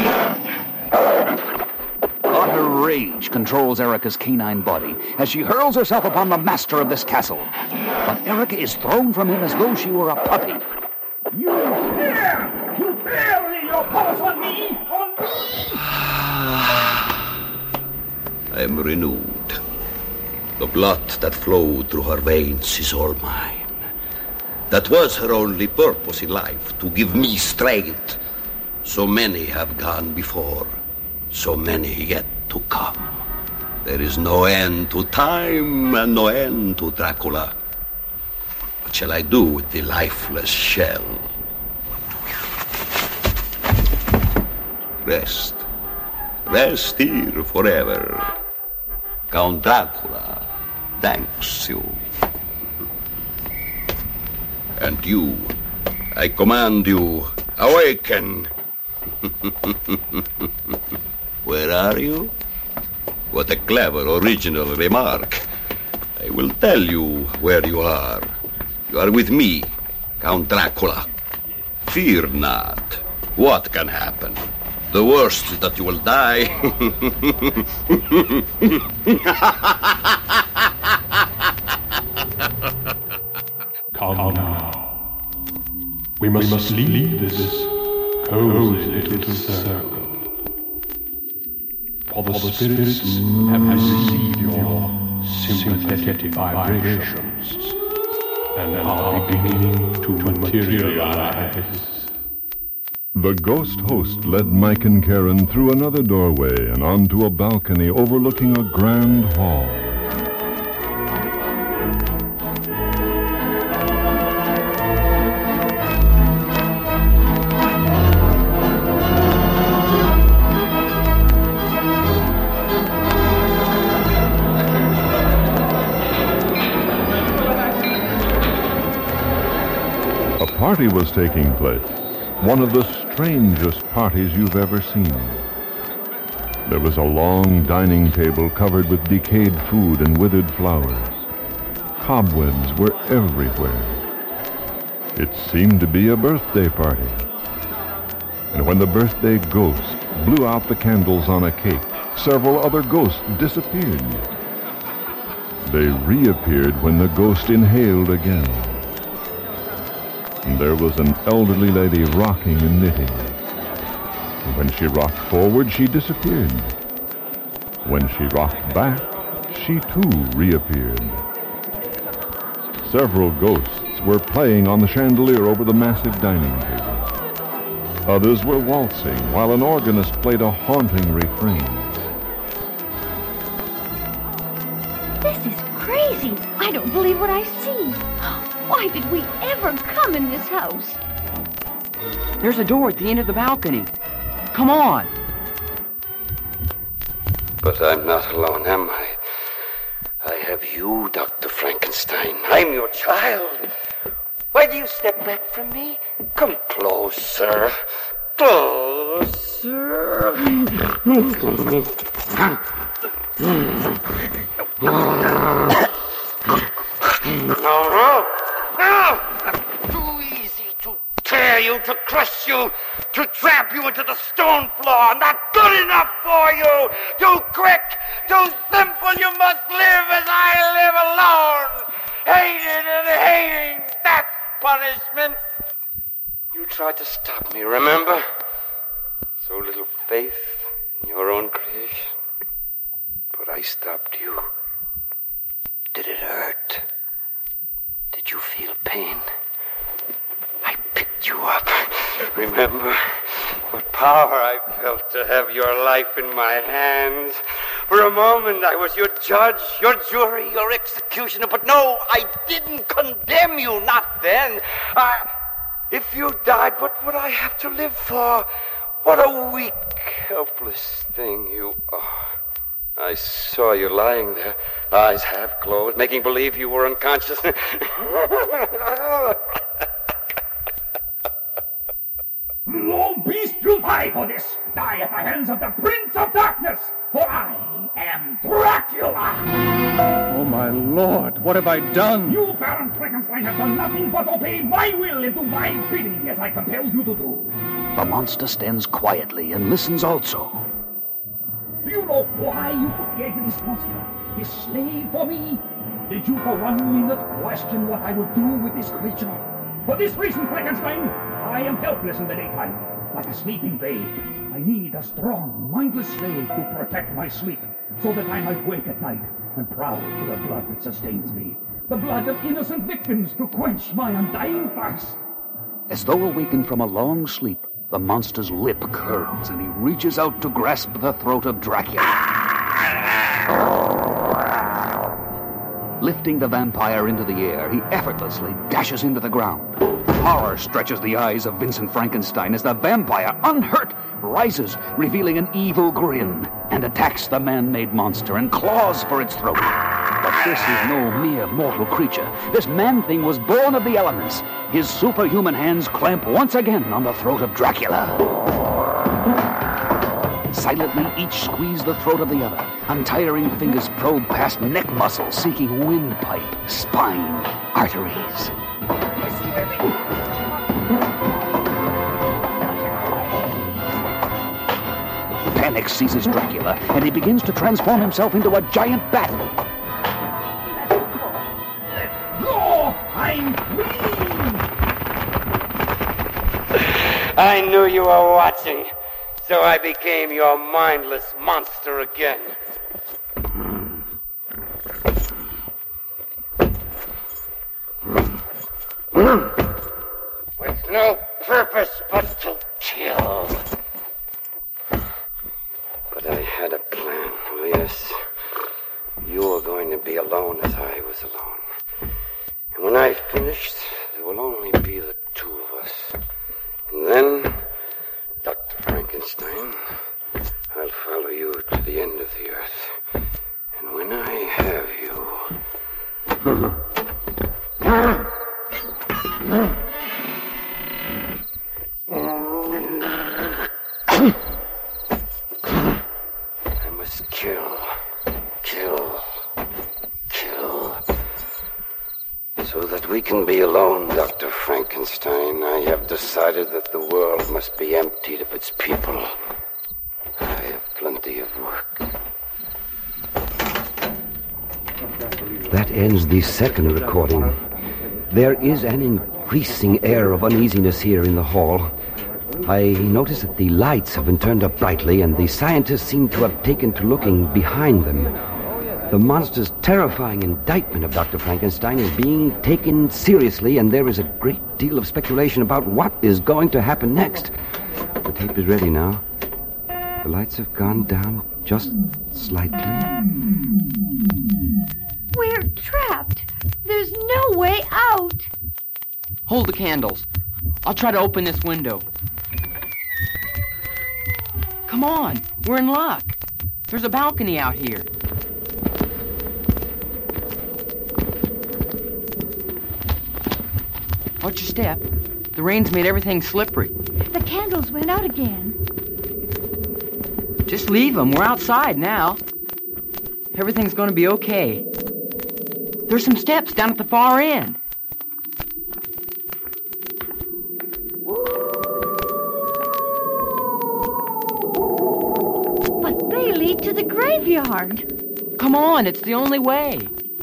Utter rage controls Erica's canine body as she hurls herself upon the master of this castle. But Erica is thrown from him as though she were a puppy. You dare! You dare lay your paws on me! On me! I am renewed. The blood that flowed through her veins is all mine. That was her only purpose in life, to give me strength. So many have gone before, so many yet to come. There is no end to time and no end to Dracula. What shall I do with the lifeless shell? Rest. Rest here forever. Count Dracula thanks you. And you, I command you, awaken. Where are you? What a clever, original remark. I will tell you where you are. You are with me, Count Dracula. Fear not. What can happen? The worst is that you will die. Come now. We must, we must leave this cozy little circle. For the spirits have received your sympathetic vibrations and are beginning to materialize. The ghost host led Mike and Karen through another doorway and onto a balcony overlooking a grand hall. A party was taking place. One of the strangest parties you've ever seen. There was a long dining table covered with decayed food and withered flowers. Cobwebs were everywhere. It seemed to be a birthday party. And when the birthday ghost blew out the candles on a cake, several other ghosts disappeared. They reappeared when the ghost inhaled again. And there was an elderly lady rocking and knitting. And when she rocked forward, she disappeared. When she rocked back, she too reappeared. Several ghosts were playing on the chandelier over the massive dining table. Others were waltzing, while an organist played a haunting refrain. This is crazy. I don't believe what I see. Why did we ever come in this house? There's a door at the end of the balcony. Come on. But I'm not alone, am I? I have you, Doctor Frankenstein. I'm your child. Why do you step back from me? Come closer. Closer. No, no! Too easy to tear you, to crush you, to trap you into the stone floor. Not good enough for you. Too quick, too simple. You must live as I live alone. Hated and hating. That's punishment. You tried to stop me, remember? So little faith in your own creation. But I stopped you. Did it hurt? Did you feel pain? I picked you up. Remember what power I felt to have your life in my hands. For a moment I was your judge, your jury, your executioner. But no, I didn't condemn you, not then. I, if you died, what would I have to live for? What a weak, helpless thing you are. I saw you lying there, eyes half closed, making believe you were unconscious. No beast will die for this. Die at the hands of the Prince of Darkness, for I am Dracula. Oh, my lord, what have I done? You, Baron Frankenstein, have done nothing but obey my will and do my bidding as I compelled you to do. The monster stands quietly and listens also. Do you know why you created this monster, this slave for me? Did you for one minute question what I would do with this creature? For this reason, Frankenstein, I am helpless in the daytime, like a sleeping babe. I need a strong, mindless slave to protect my sleep, so that I might wake at night and proud for the blood that sustains me. The blood of innocent victims to quench my undying thirst. As though awakened from a long sleep, the monster's lip curls and he reaches out to grasp the throat of Dracula. Lifting the vampire into the air, he effortlessly dashes into the ground. Horror stretches the eyes of Vincent Frankenstein as the vampire, unhurt, rises, revealing an evil grin, and attacks the man-made monster and claws for its throat. But this is no mere mortal creature. This man-thing was born of the elements. His superhuman hands clamp once again on the throat of Dracula. Silently, each squeeze the throat of the other. Untiring fingers probe past neck muscles, seeking windpipe, spine, arteries. panic seizes Dracula, and he begins to transform himself into a giant bat. No, I'm free! I knew you were watching, so I became your mindless monster again. With no purpose but to kill. But I had a plan. Oh, yes. You were going to be alone as I was alone. And when I finished, there will only be the two of us. And then, Doctor Frankenstein, I'll follow you to the end of the earth. And when I have you... I must kill, kill, kill. So that we can be alone, Doctor Frankenstein, I have decided that the world must be emptied of its people. I have plenty of work. That ends the second recording. There is an increasing air of uneasiness here in the hall. I notice that the lights have been turned up brightly, and the scientists seem to have taken to looking behind them. The monster's terrifying indictment of Doctor Frankenstein is being taken seriously, and there is a great deal of speculation about what is going to happen next. The tape is ready now. The lights have gone down just slightly. We're trapped. There's no way out. Hold the candles. I'll try to open this window. Come on, we're in luck. There's a balcony out here. Watch your step. The rain's made everything slippery. The candles went out again. Just leave them. We're outside now. Everything's going to be okay. There's some steps down at the far end. But they lead to the graveyard. Come on, it's the only way.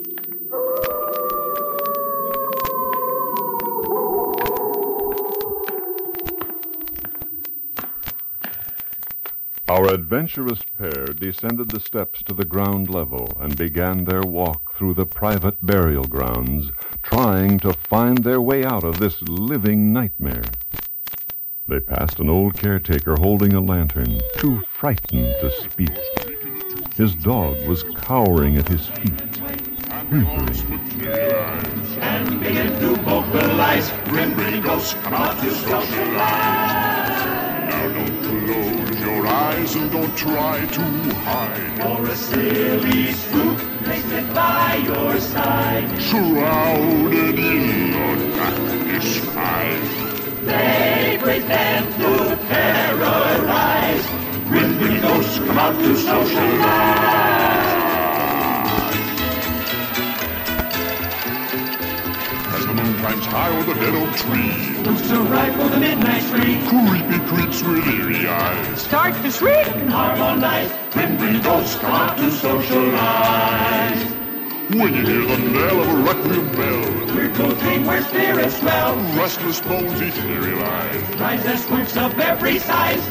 Our adventurous pair descended the steps to the ground level and began their walk through the private burial grounds, trying to find their way out of this living nightmare. They passed an old caretaker holding a lantern, too frightened to speak. His dog was cowering at his feet, whimpering. And begin to vocalize. Grim Grinning Ghosts come out to socialize. Now don't close your eyes and don't try to hide. Or a silly spook may sit by your side. Shrouded in a dark disguise. They pretend to terrorize. Grim Grinning Ghosts come out to socialize. As the moon climbs high over the dead oak tree, looks to right for the midnight spree. Creepy creeps with eerie eyes start to shriek and harmonize. Grim Grinning Ghosts come out to socialize. When you hear the knell of a requiem bell, weird ghost dream where spirits dwell. Restless bones etherealize. Rise as spooks of every size.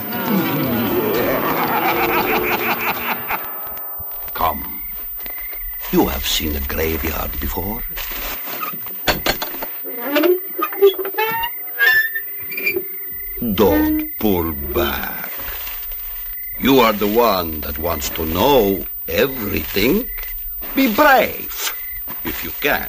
Come. You have seen a graveyard before. Don't pull back. You are the one that wants to know everything. Be brave, if you can.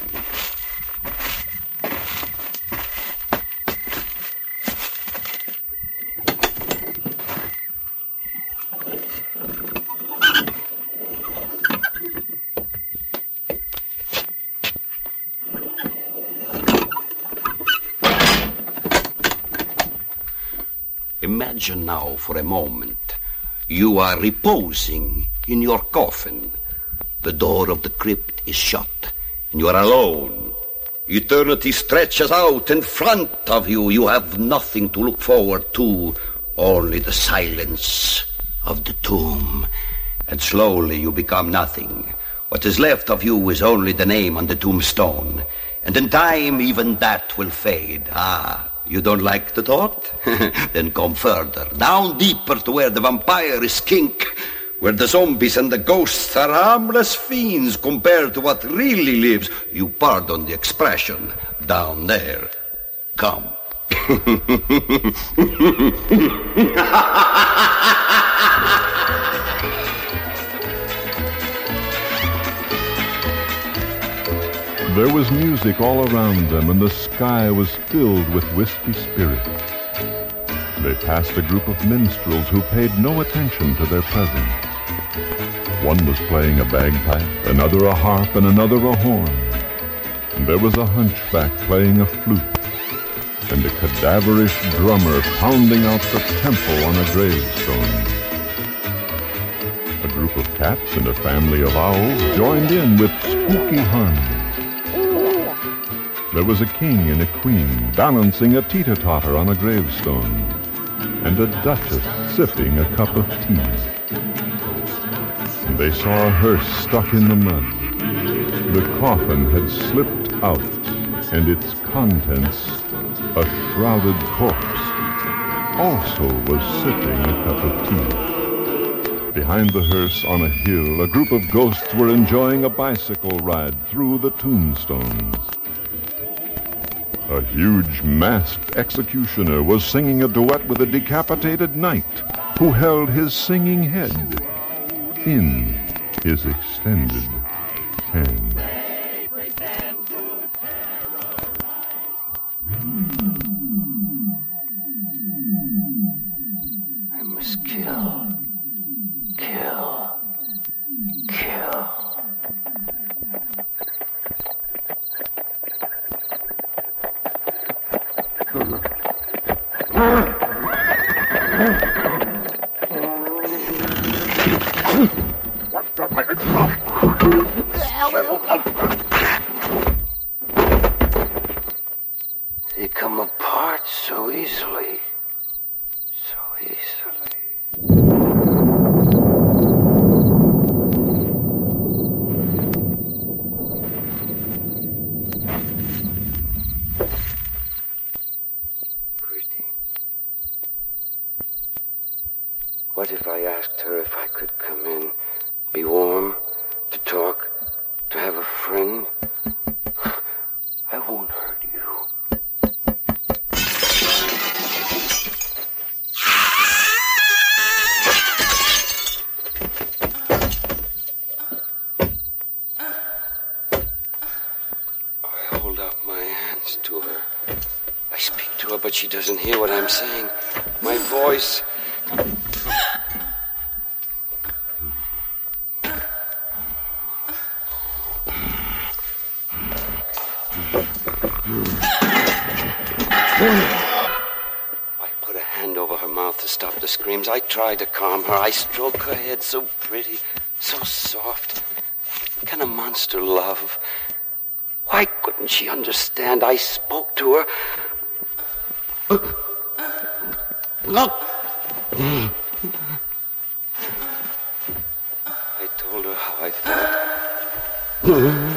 Imagine now for a moment you are reposing in your coffin. The door of the crypt is shut, and you are alone. Eternity stretches out in front of you. You have nothing to look forward to, only the silence of the tomb. And slowly you become nothing. What is left of you is only the name on the tombstone. And in time, even that will fade. Ah, you don't like the thought? Then come further, down deeper to where the vampire is kink, where the zombies and the ghosts are harmless fiends compared to what really lives. You pardon the expression, down there. Come. There was music all around them, and the sky was filled with wispy spirits. They passed a group of minstrels who paid no attention to their presence. One was playing a bagpipe, another a harp, and another a horn. And there was a hunchback playing a flute, and a cadaverish drummer pounding out the tempo on a gravestone. A group of cats and a family of owls joined in with spooky harmony. There was a king and a queen balancing a teeter-totter on a gravestone, and a duchess sipping a cup of tea. They saw a hearse stuck in the mud. The coffin had slipped out, and its contents, a shrouded corpse, also was sipping a cup of tea. Behind the hearse on a hill, a group of ghosts were enjoying a bicycle ride through the tombstones. A huge masked executioner was singing a duet with a decapitated knight who held his singing head in his extended hand. I must kill, kill, kill. They come apart so easily, so easily. Pretty. What if I asked her if I could come in, be warm, to talk, to have a friend? I won't hurt you. I hold out my hands to her. I speak to her, but she doesn't hear what I'm saying. My voice... I put a hand over her mouth to stop the screams. I try to calm her. I stroke her head, so pretty, so soft. Can a monster love? Why couldn't she understand? I spoke to her. Look. I told her how I felt.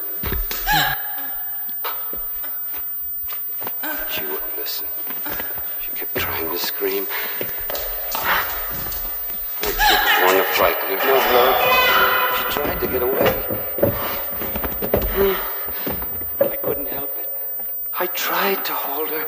She wouldn't listen. She kept trying to scream. I didn't want to frighten her. No, no. She tried to get away. I couldn't help it. I tried to hold her.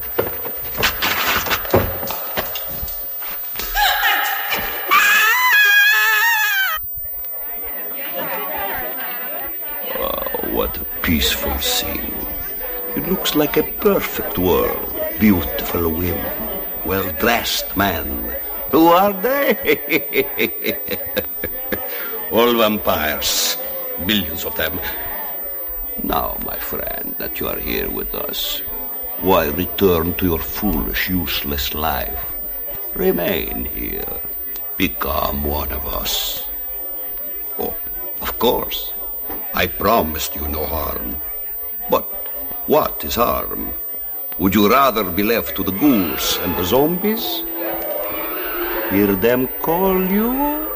Oh, what a peaceful scene. It looks like a perfect world. Beautiful women, well-dressed men. Who are they? All vampires. Billions of them. Now, my friend, that you are here with us, why return to your foolish, useless life? Remain here. Become one of us. Oh, of course. I promised you no harm. But what is harm? Would you rather be left to the ghouls and the zombies? hear them call you?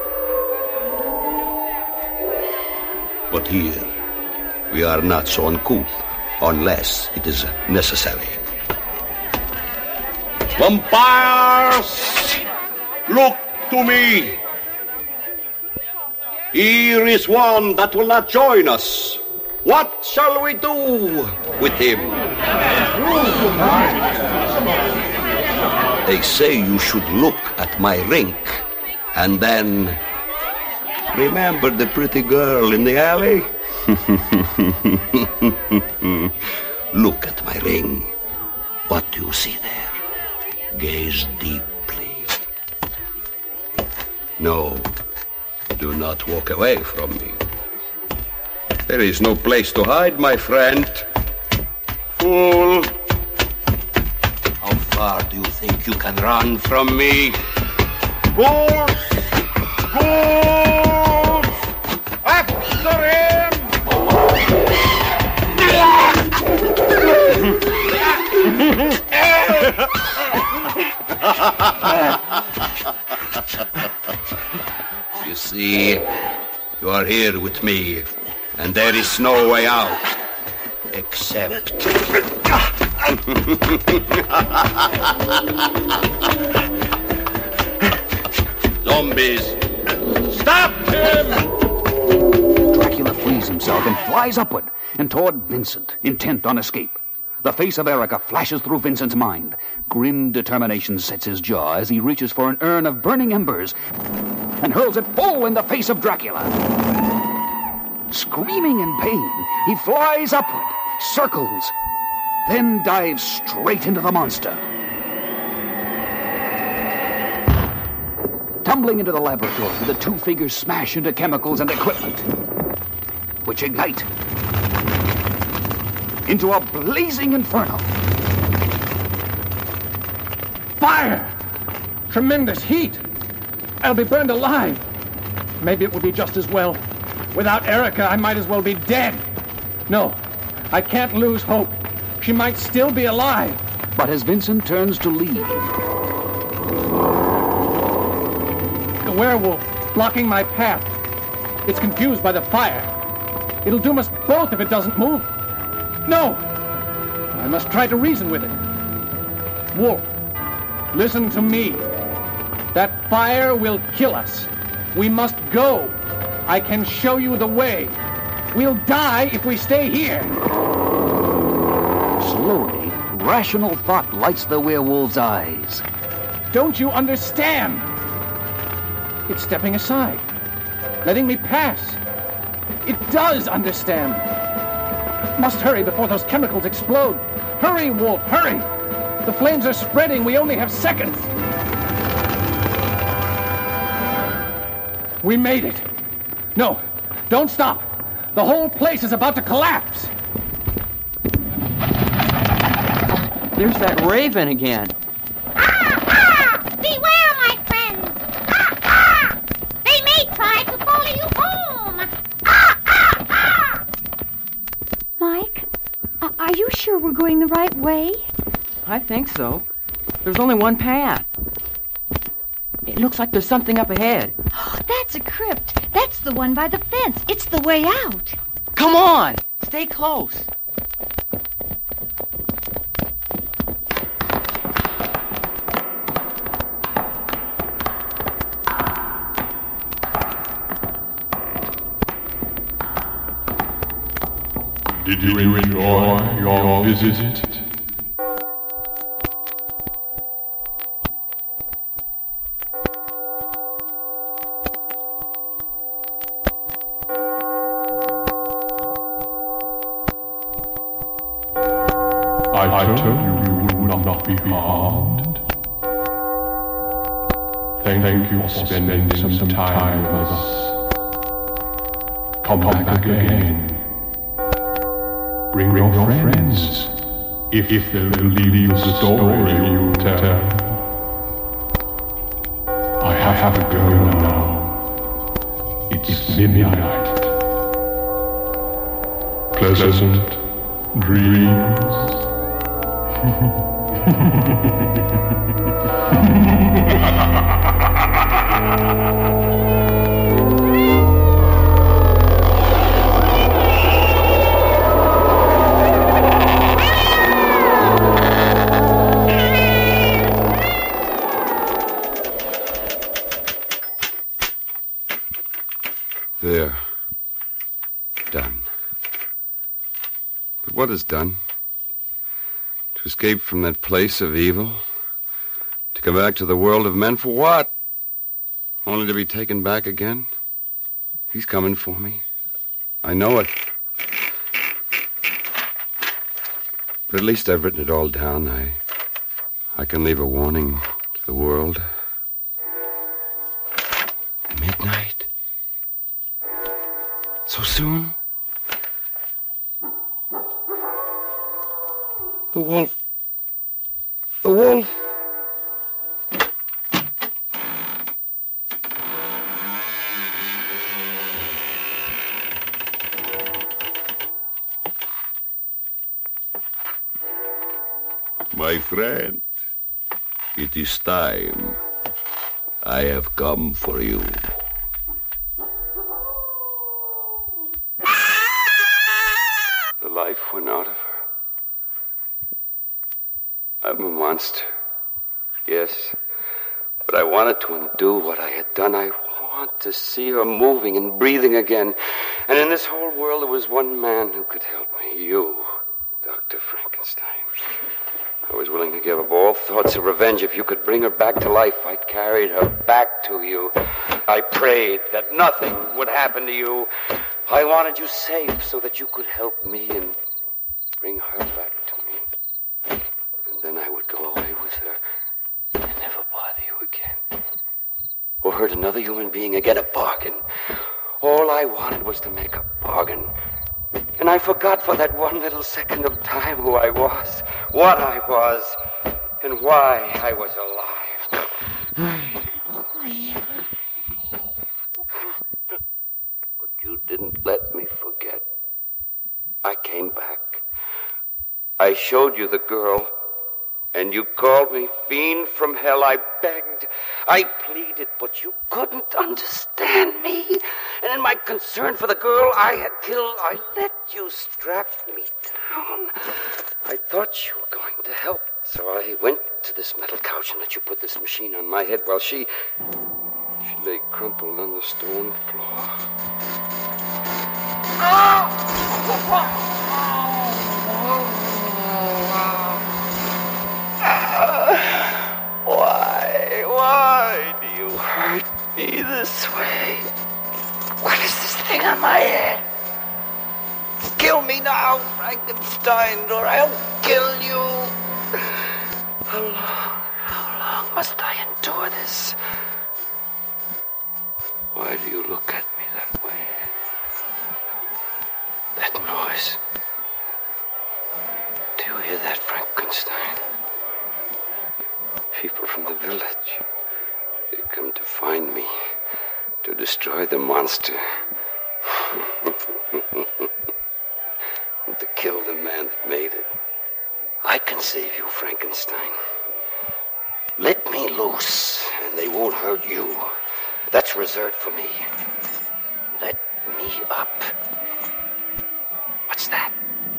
But here, we are not so uncouth, unless it is necessary. Vampires, look to me. Here is one that will not join us. What shall we do with him? They say you should look at my rink, and then remember the pretty girl in the alley? Look at my ring. What do you see there? Gaze deeply. No, do not walk away from me. There is no place to hide, my friend. Fool! How far do you think you can run from me? Fools! Fools! After him! You see, you are here with me, and there is no way out, except... Zombies! Stop him! Dracula frees himself and flies upward and toward Vincent, intent on escape. The face of Erica flashes through Vincent's mind. Grim determination sets his jaw as he reaches for an urn of burning embers and hurls it full in the face of Dracula. Screaming in pain, he flies upward, circles, then dives straight into the monster. Tumbling into the laboratory, the two figures smash into chemicals and equipment, which ignite into a blazing inferno. Fire! Tremendous heat! I'll be burned alive. Maybe it will be just as well. Without Erica, I might as well be dead. No, I can't lose hope. She might still be alive. But as Vincent turns to leave, the werewolf blocking my path. It's confused by the fire. It'll doom us both if it doesn't move. No! I must try to reason with it. Wolf, listen to me. That fire will kill us. We must go. I can show you the way. We'll die if we stay here. Slowly, rational thought lights the werewolf's eyes. Don't you understand? It's stepping aside, letting me pass. It does understand. Must hurry before those chemicals explode. Hurry, Wolf, hurry! The flames are spreading. We only have seconds. We made it. No, don't stop. The whole place is about to collapse. There's that raven again. Ah, ah! Beware, my friends! Ah, ah! They may try to follow you home! Ah, ah, ah! Mike, uh, are you sure we're going the right way? I think so. There's only one path. It looks like there's something up ahead. Oh, that's a crypt. That's the one by the fence. It's the way out. Come on! Stay close. Did you enjoy your visit? I told you you would not be harmed. Thank you for spending some time with us. Come back again. Bring your friends, if, if they'll believe the story you tell. I have to go now. It's midnight. Pleasant dreams. Ha ha ha ha ha ha! There. Done. But what is done? To escape from that place of evil? To come back to the world of men for what? Only to be taken back again? He's coming for me. I know it. But at least I've written it all down. I, I can leave a warning to the world. Midnight? So soon? The wolf. The wolf. My friend, it is time. I have come for you. The life went out of her. I'm a monster. Yes. But I wanted to undo what I had done. I want to see her moving and breathing again. And in this whole world, there was one man who could help me. You, Doctor Frankenstein. I was willing to give up all thoughts of revenge. If you could bring her back to life, I carried her back to you. I prayed that nothing would happen to you. I wanted you safe so that you could help me and bring her back to me. And then I would go away with her and never bother you again. Or hurt another human being again, a bargain. All I wanted was to make a bargain. And I forgot for that one little second of time who I was, what I was, and why I was alive. But you didn't let me forget. I came back. I showed you the girl, and you called me fiend from hell. I begged, I pleaded, but you couldn't understand me. And in my concern for the girl I had killed, I let you strap me down. I thought you were going to help, so I went to this metal couch and let you put this machine on my head while she... she lay crumpled on the stone floor. Why, why do you hurt me this way? What is this thing on my head? Kill me now, Frankenstein, or I'll kill you. How long, how long must I endure this? Why do you look at me that way? That noise. Do you hear that, Frankenstein? People from the village. They come to find me, to destroy the monster. And to kill the man that made it. I can save you, Frankenstein. Let me loose, and they won't hurt you. That's reserved for me. Let me up. What's that?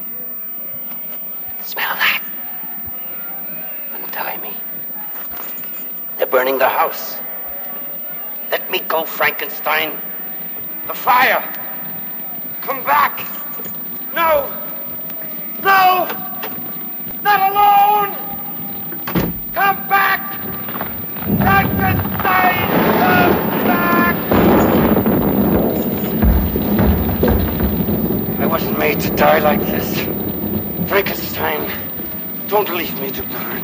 Smell that? Untie me. They're burning the house. Let me go, Frankenstein. The fire. Come back. No. No. Not alone. Come back. Frankenstein, come back. I wasn't made to die like this. Frankenstein, don't leave me to burn.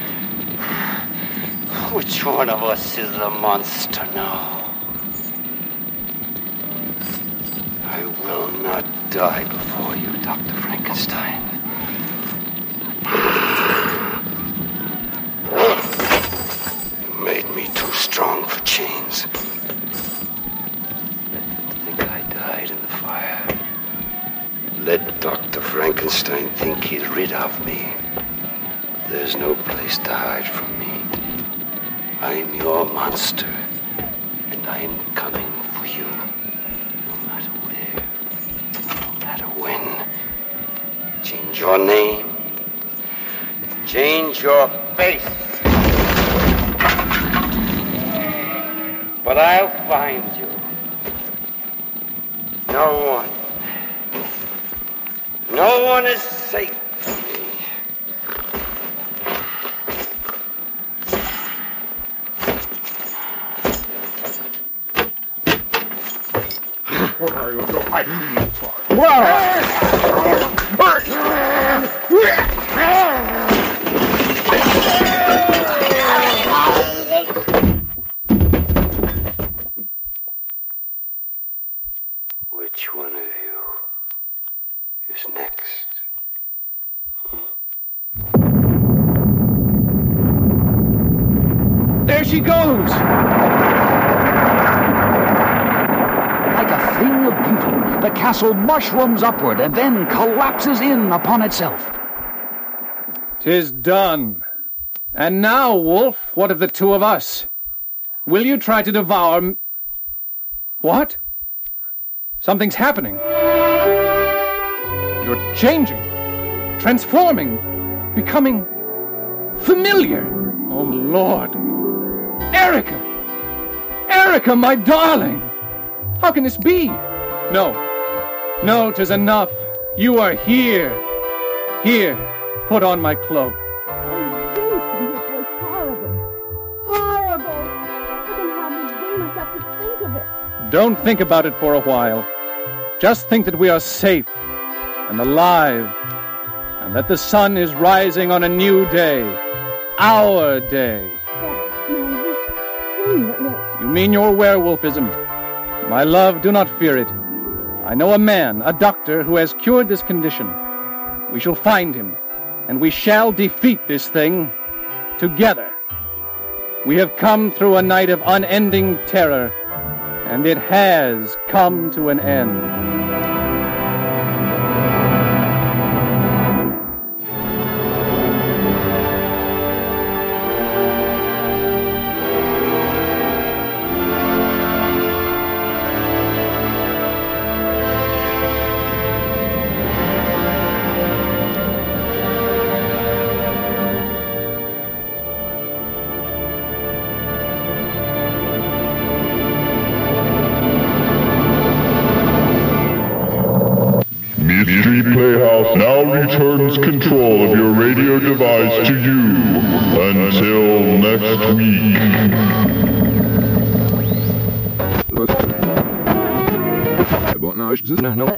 Which one of us is the monster now? I will not die before you, Doctor Frankenstein. You made me too strong for chains. I think I died in the fire. Let Doctor Frankenstein think he's rid of me. There's no place to hide from me. I'm your monster, And I am coming for you. No matter where, no matter when. Change your name. Change your face. But I'll find you. No one. No one is safe from me. What are you hiding me for? Which one of you is next? There she goes! Like a thing of beauty, the castle mushrooms upward and then collapses in upon itself. 'Tis done. And now, Wolf, what of the two of us? Will you try to devour m- What? Something's happening. You're changing, transforming, becoming familiar. Oh, Lord. Erica! Erica, my darling! How can this be? No. No, 'tis enough. You are here. Here, put on my cloak. Oh, Vincent, it was horrible. Horrible. I can hardly bring myself to think of it. Don't think about it for a while. Just think that we are safe and alive, and that the sun is rising on a new day. Our day. You mean your werewolfism? My love, do not fear it. I know a man, a doctor, who has cured this condition. We shall find him, and we shall defeat this thing together. We have come through a night of unending terror, and it has come to an end. Mystery Playhouse now returns control of your radio device to you. Until next week. What now? No, no.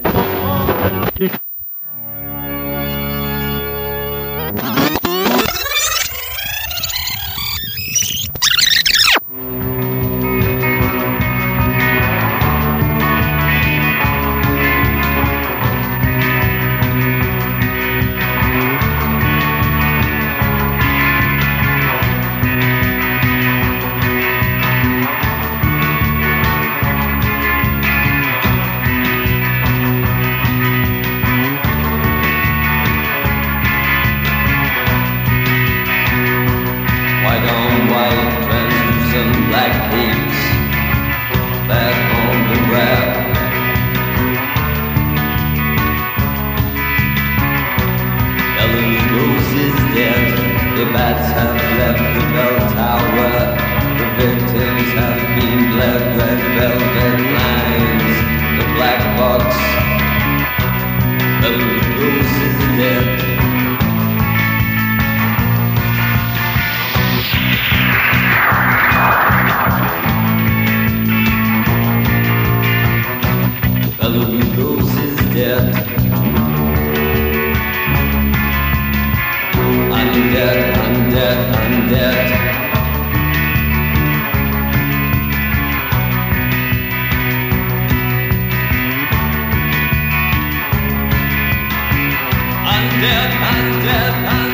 Undead, undead, undead.